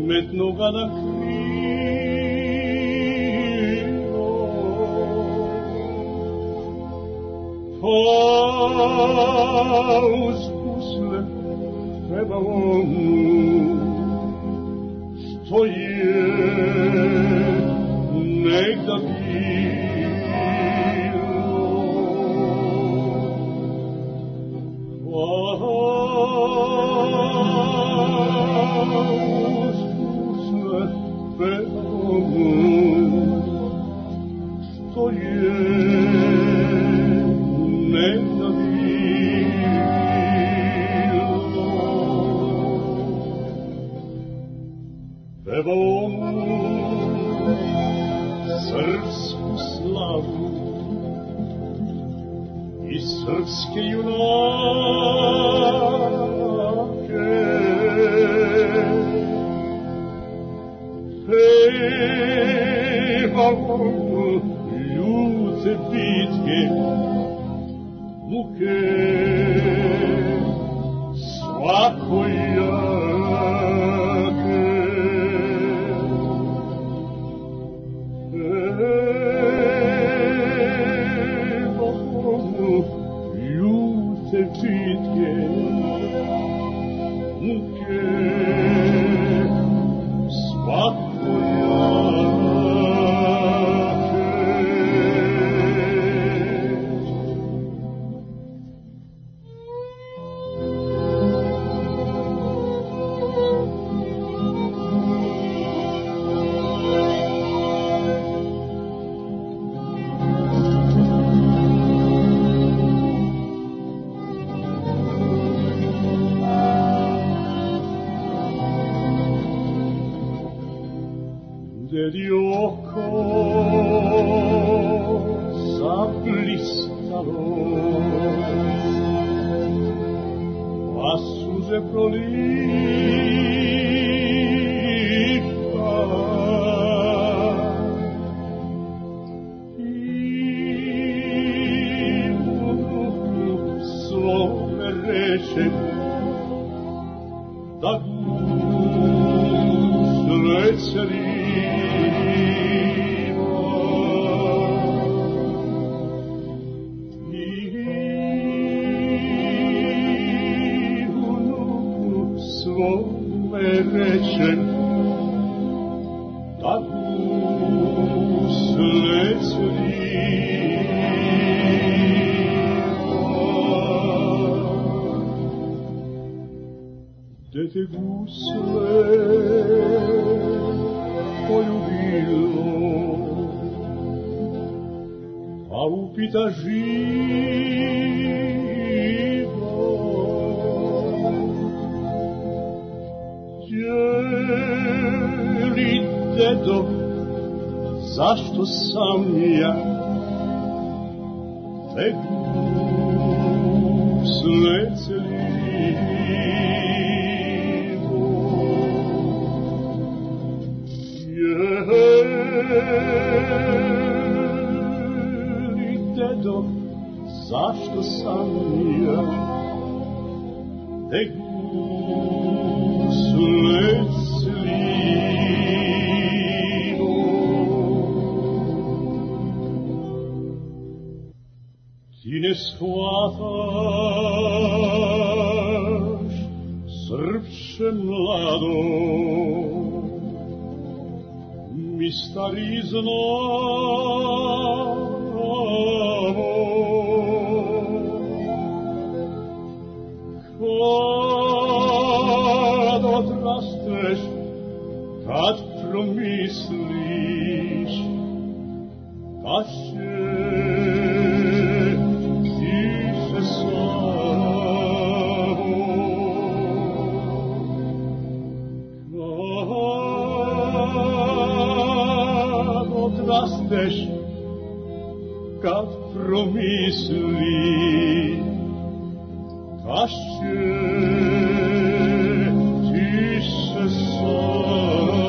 metnu ga na krivo, pa uspusle treba onu što je negda srpsku slavu i srpske junake. Pevamo ljude bitke, muke svakojake. Dedi oko zablistalo, a suze proliva i u svome reče da gusle celi. Reče da gusle ceriva, dete gusle poljubilo, a upita živo, jeli dedo, zašto sam ja te gusle cerivo? Jeli dedo, zašto sam ja te gusle cerivo? Ti ne shvataš, Srpče mlado, mi stari znamo, kad odrasteš, kad promisliš, kad će ti se samo, kad odrasteš, kad promisliš, kad će ti se samo.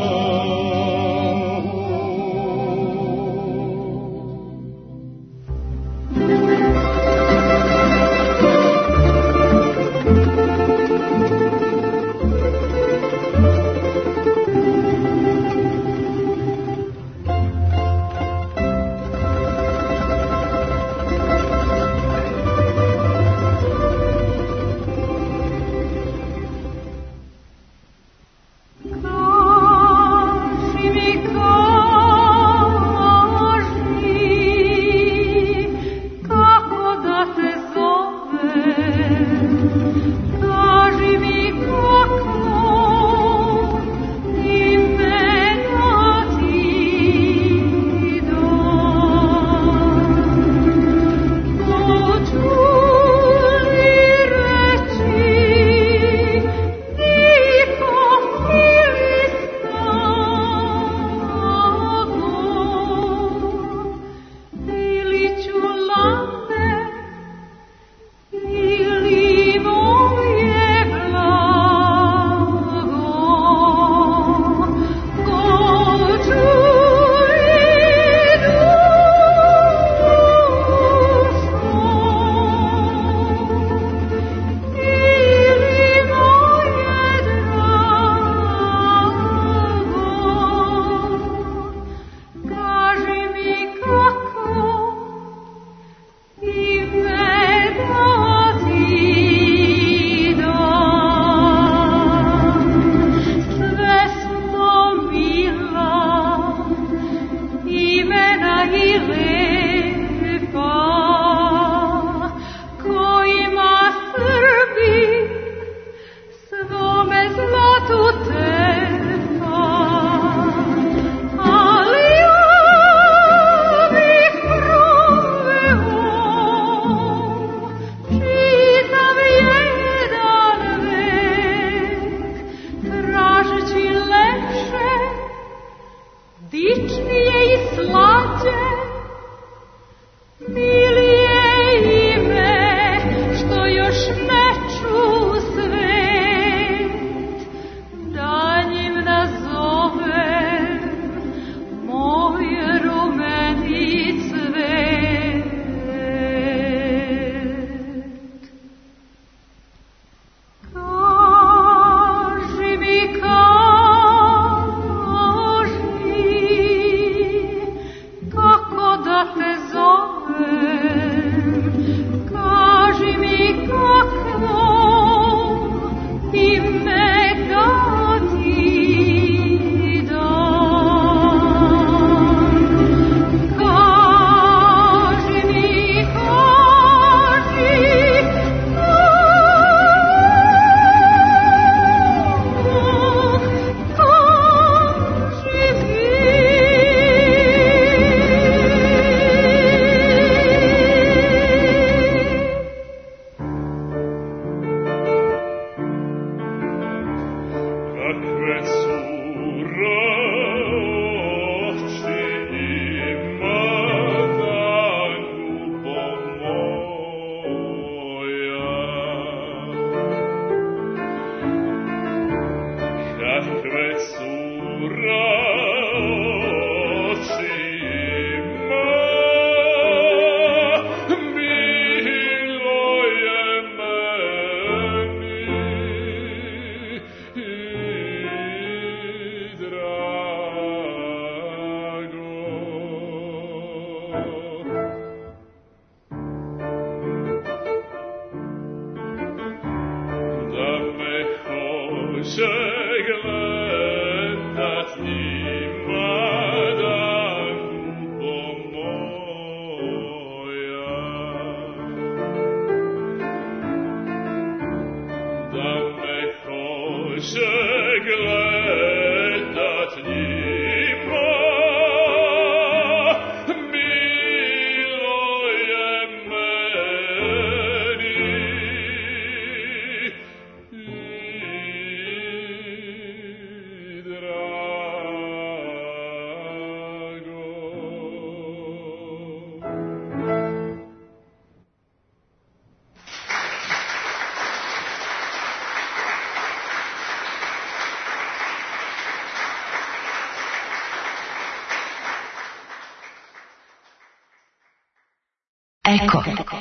Eko.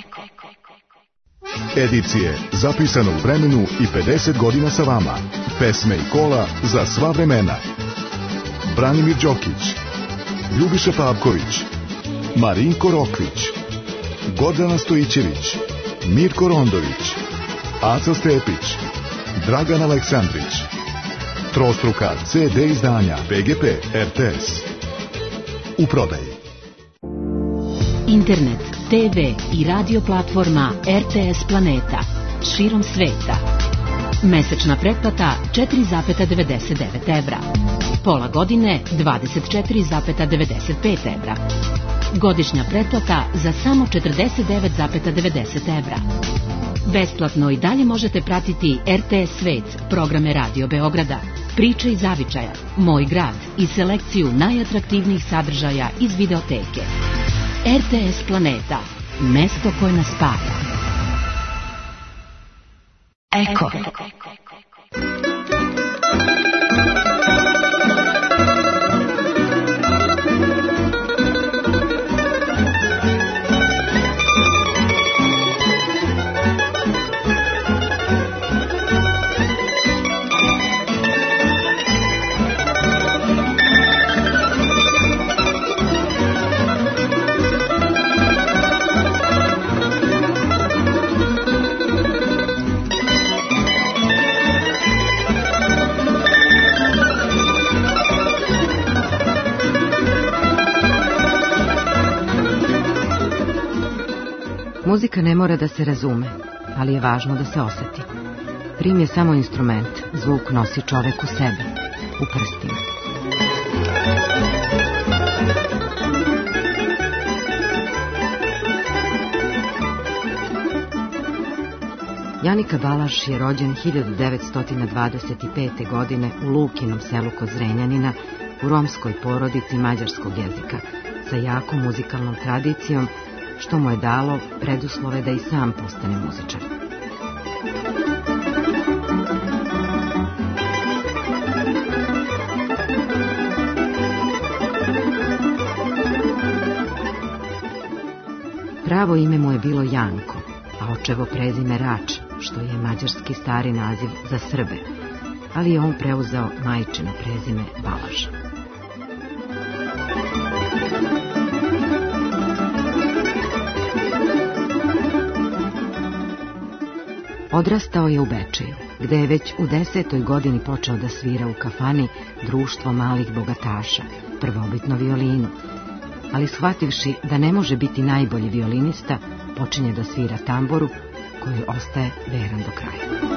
Edicije zapisane u vremenu i pedeset godina sa vama. Pesme i kola za sva vremena. Branimir Đokić, Ljubiša Pavković, Marinko Rokvić, Gordana Stojićević, Mirko Rondović, Aca Stepić, Dragan Aleksandrić. Trostruka ce de izdanja P G P R T S. U prodaji. Internet, te ve i radio platforma R T S Planeta širom sveta. Mesečna pretplata četiri zarez devedeset devet evra. Pola godine dvadeset četiri zarez devedeset pet evra. Godišnja pretplata za samo četrdeset devet zarez devedeset evra. Besplatno i dalje možete pratiti R T S Svet, programe Radio Beograda, Priče iz Zavičaja, Moj grad i selekciju najatraktivnijih sadržaja iz videoteke. R T S Planeta, mesto koje nas spaja. Eko. Muzika ne mora da se razume, ali je važno da se oseti. Prim je samo instrument, zvuk nosi čovek u sebi, u prstima. Janika Balaš je rođen hiljadu devetsto dvadeset pete. godine u Lukinom selu kod Zrenjanina, u romskoj porodici mađarskog jezika, sa jakom muzikalnom tradicijom, što mu je dalo preduslove da i sam postane muzičar. Pravo ime mu je bilo Janko, a očevo prezime Rač, što je mađarski stari naziv za Srbe, ali je on preuzeo majčino prezime Balaš. Odrastao je u Bečeju, gde je već u desetoj godini počeo da svira u kafani Društvo malih bogataša, prvobitno violinu, ali shvativši da ne može biti najbolji violinista, počinje da svira tamboru, koju ostaje veran do kraja.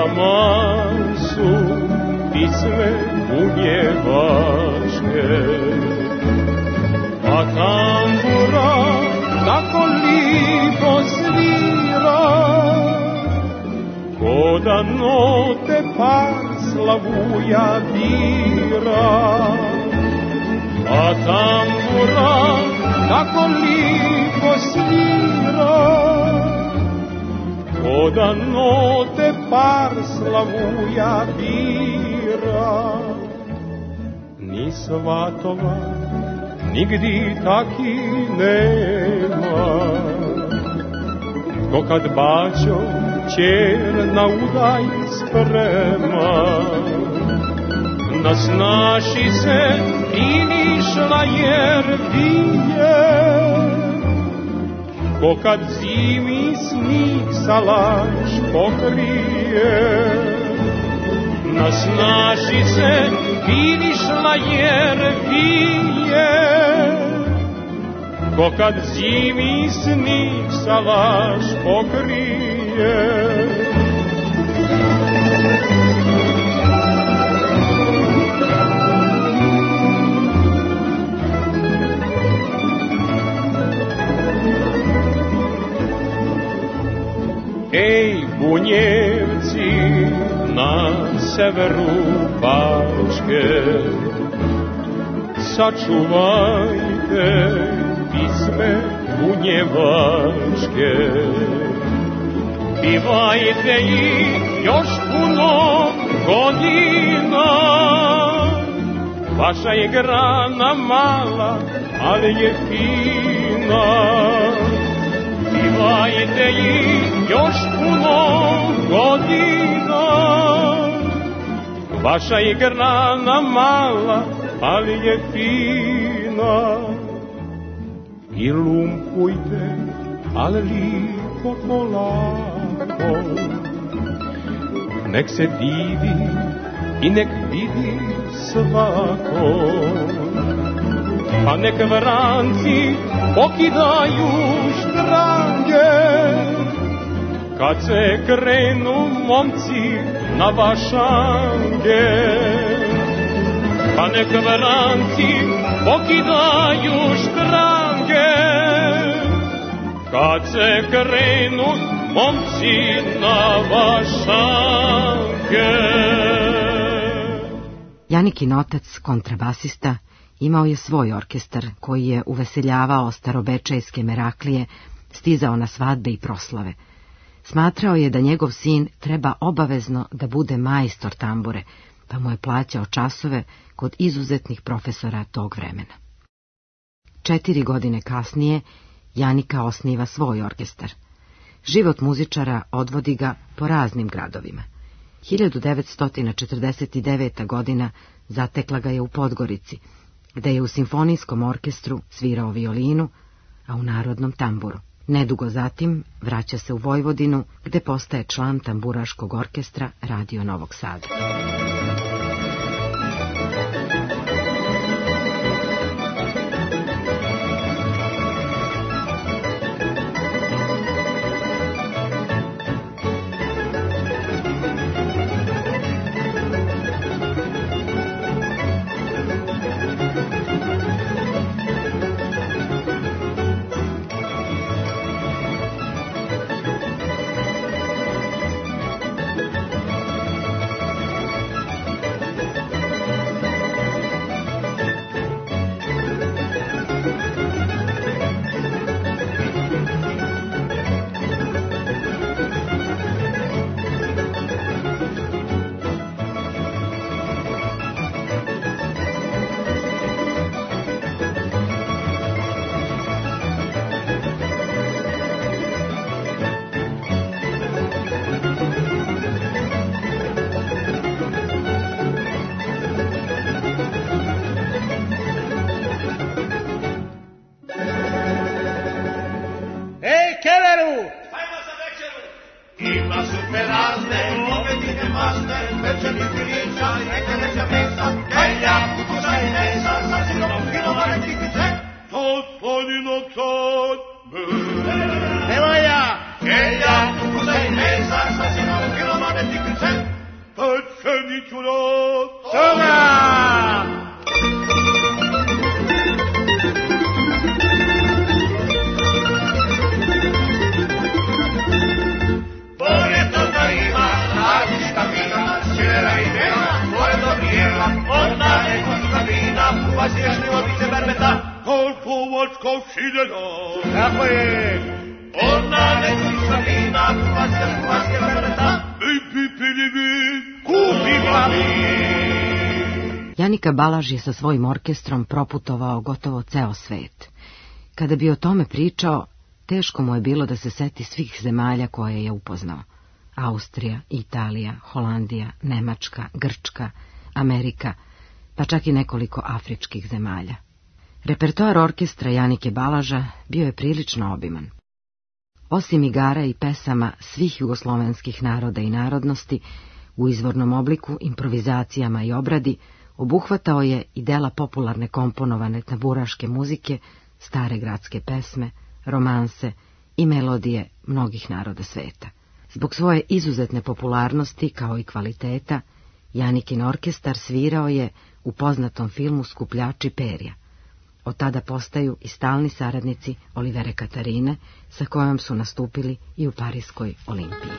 taman su pisme bunjevačke, a tambura tako lipo svira, ko da note par slavuja dira. A tambura tako lipo svira, ko da note par slavuja dira. Ni svatova nigdi taki nema, ko kad bačo čer na udaj sprema. Nas naši se prinišla jer vije, ko kad zimi snig salaš pokrije. Nas naši se prinišla jer vije, ko kad zimi snig salaš pokrije. Ej, bunjevci na severu Bačke, sačuvajte pisme bunjevačke. Pivajte ih još puno godina, vaša je grana mala, ali je fina. Pivajte ih još puno godina, vaša je grana mala, ali je fina. I lumpujte, ali lipo polako, nek se divi i nek vidi svako. Pa nek vranci pokidaju štrange, kad se krenu momci na vašange. Pa nek vranci pokidaju štrange, kad se krenu momci na vašange. Janikin otac, kontrabasista, imao je svoj orkestar koji je uveseljavao starobečejske meraklije, stizao na svadbe i proslave. Smatrao je da njegov sin treba obavezno da bude majstor tambure, pa mu je plaćao časove kod izuzetnih profesora tog vremena. Četiri godine kasnije Janika osniva svoj orkestar. Život muzičara odvodi ga po raznim gradovima. hiljadu devetsto četrdeset deveta. godina zatekla ga je u Podgorici, gde je u simfonijskom orkestru svirao violinu, a u narodnom tamburu. Nedugo zatim vraća se u Vojvodinu, gde postaje član tamburaškog orkestra Radio Novog Sada. Ne valja! Che ja tu sei mesa, assassino, che lo manda di Skovšideno. Tako je. Onda neci šalina, kuvaske, kuvaske vrta. Mi pipili mi, kupi papi. Janika Balaž je sa svojim orkestrom proputovao gotovo ceo svet. Kada bi o tome pričao, teško mu je bilo da se seti svih zemalja koje je upoznao. Austrija, Italija, Holandija, Nemačka, Grčka, Amerika, pa čak i nekoliko afričkih zemalja. Repertoar orkestra Janike Balaža bio je prilično obiman. Osim igara i pesama svih jugoslovenskih naroda i narodnosti, u izvornom obliku, improvizacijama i obradi, obuhvatao je i dela popularne komponovane tamburaške muzike, stare gradske pesme, romanse i melodije mnogih naroda sveta. Zbog svoje izuzetne popularnosti kao i kvaliteta, Janikin orkestar svirao je u poznatom filmu Skupljači perja. Od tada postaju i stalni saradnici Olivere Katarine, sa kojom su nastupili i u Pariskoj olimpiji.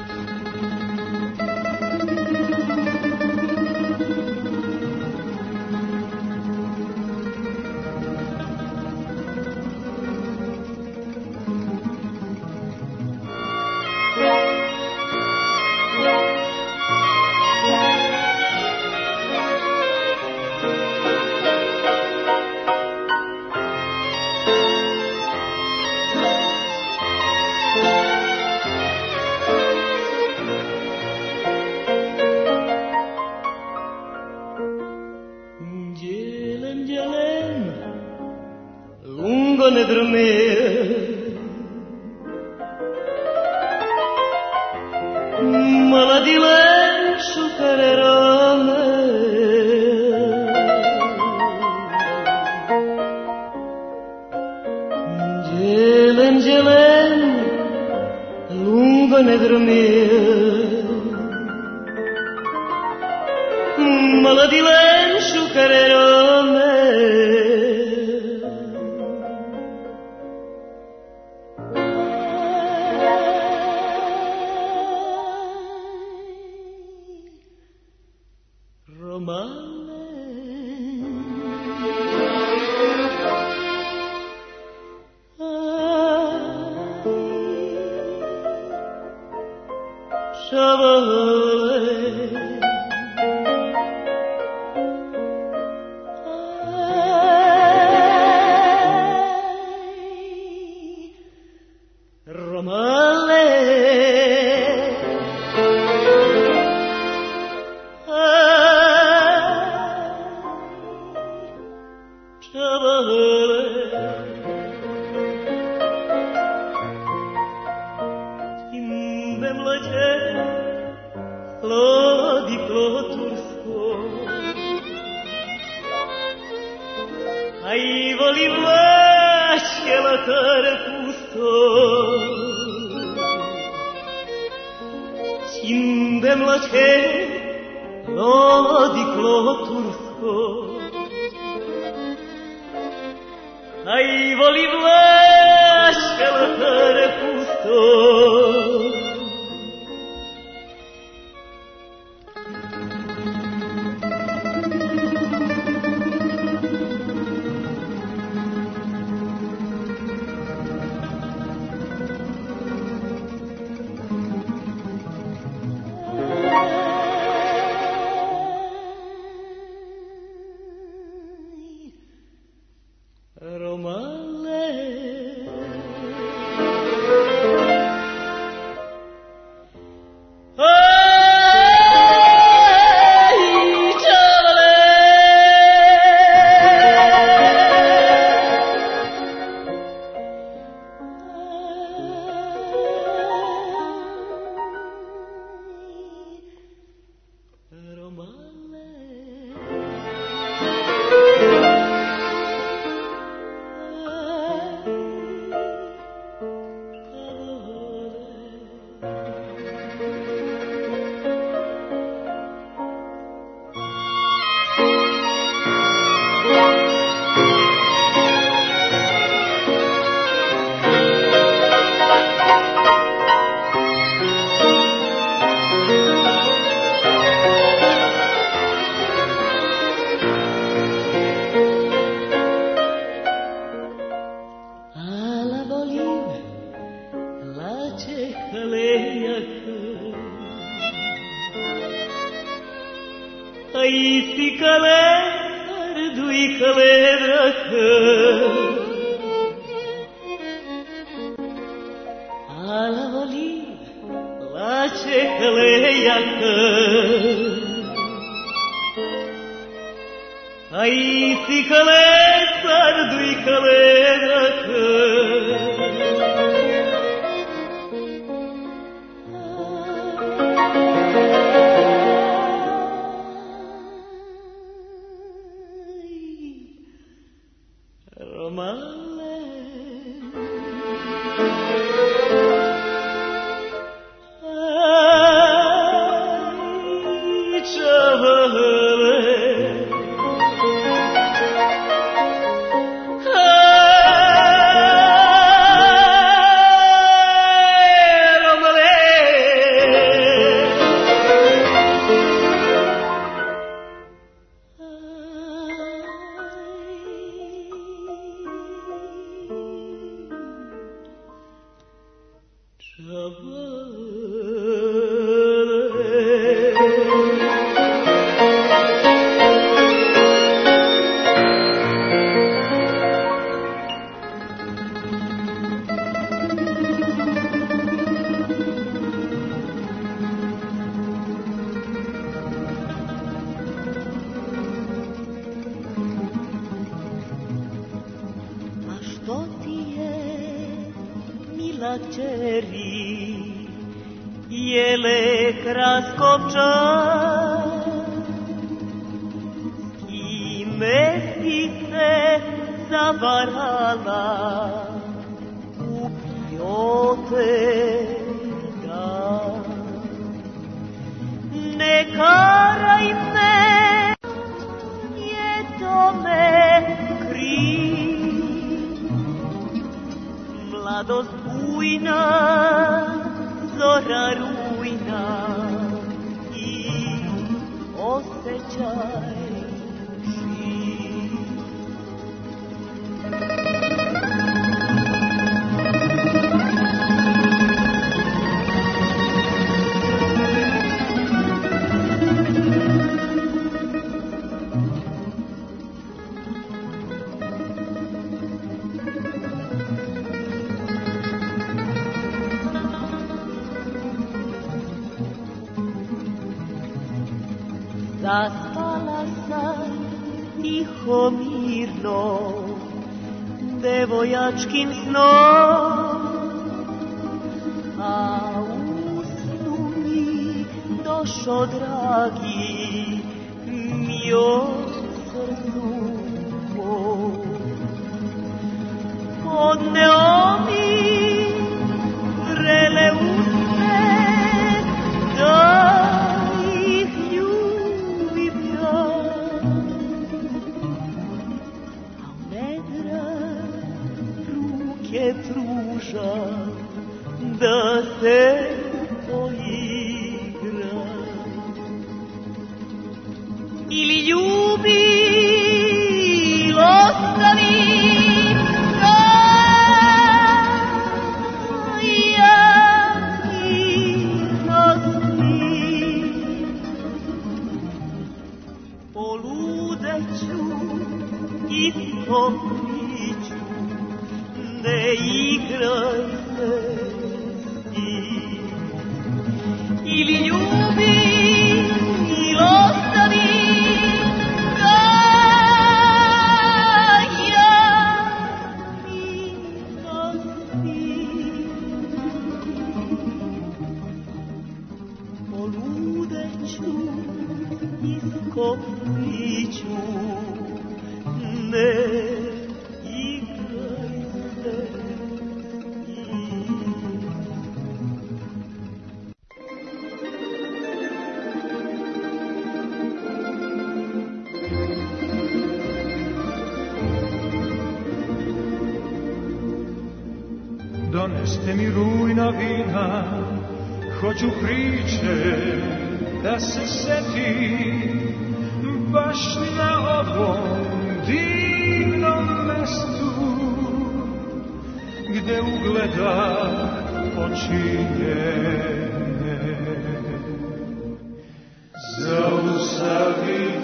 isti kalendar dui kalendraka ala voli lače kalejaka a isti kalendar dui kalendraka Zaspala sam tiho mirno devojačkim snom, a u snu mi došo dragi mi o srcu mom. Odneo mi vrele usne da pruža da se poigra ili ljubi ili ostavi ja mirno sni poludeću i popriću ne igraj se ti ili ljubi ili ostavi ga ja mirno sni poludeću i skopriću ne Doneste mi rujna vina, hoću priče da se setim, baš na ovom divnom mestu, gde ugleda oči njene. Zaustavi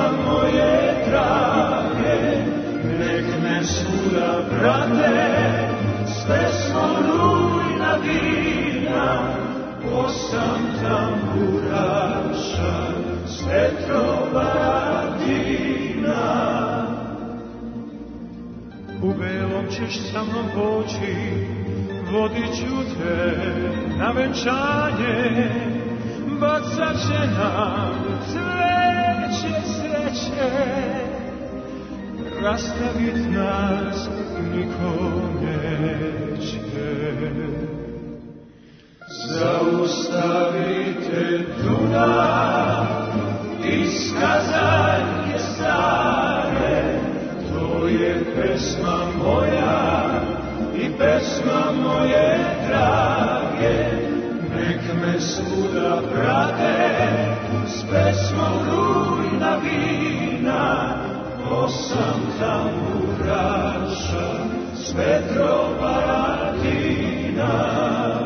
pesma moje drage, nek me svuda prate, s pesmom rujna vina, osam tamburaša, s vetrova dina. U belom ćeš sa mnom poći, vodit ću te na venčanje, bacat će nam cveće, sreće, rastavit nas niko neće. Zaustavite Dunav, iskazanje stare, to je pesma moja i pesma moje drage, nek me svuda prate, s pesmom rujna vina, osam tamburaša, s vetrova dina.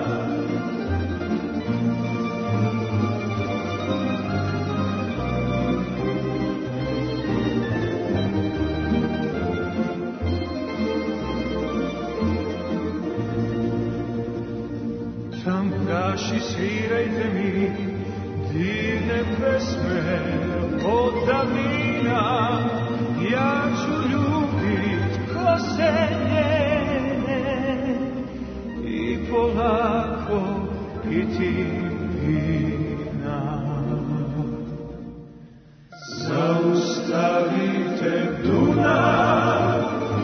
Tamburaši, svirajte mi divne pesme od davnina, ja ću ljubit kose njene i polako piti vina. Zaustavite Dunav,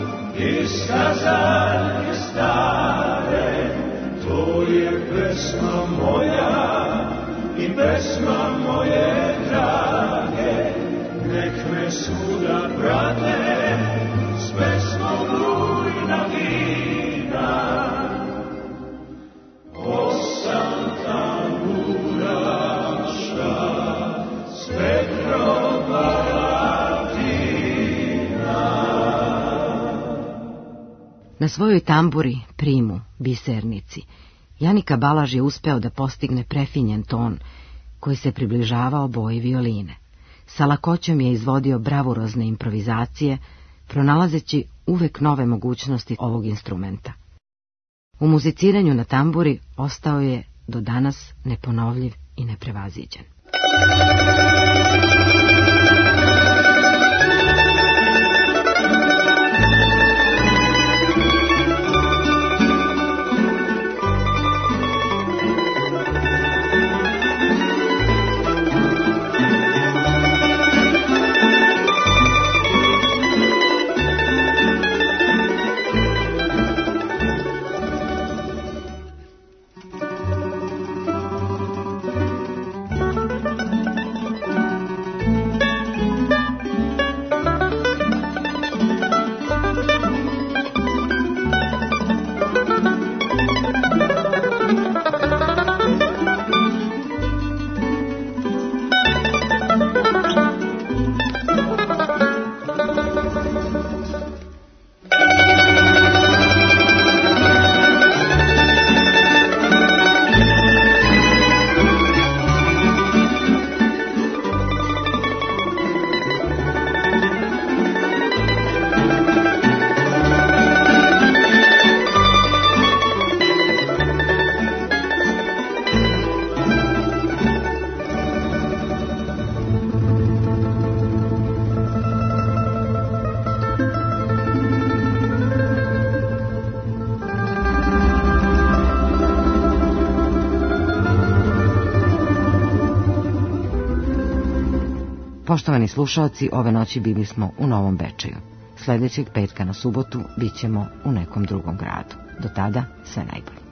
iskazanje stare, to je pesma moja i pesma moje drage, nek me svuda prate, s pesmom rujna vina, osam tamburaša, s vetrova dina. Na svojoj tamburi, primu, bisernici, Janika Balaž je uspeo da postigne prefinjen ton koji se približavao boji violine. Sa lakoćom je izvodio bravurozne improvizacije, pronalazeći uvek nove mogućnosti ovog instrumenta. U muziciranju na tamburi ostao je do danas neponovljiv i neprevaziđen. Poštovani slušalci, ove noći bili smo u Novom Bečeju. Sljedećeg petka na subotu bit ćemo u nekom drugom gradu. Do tada, sve najbolje.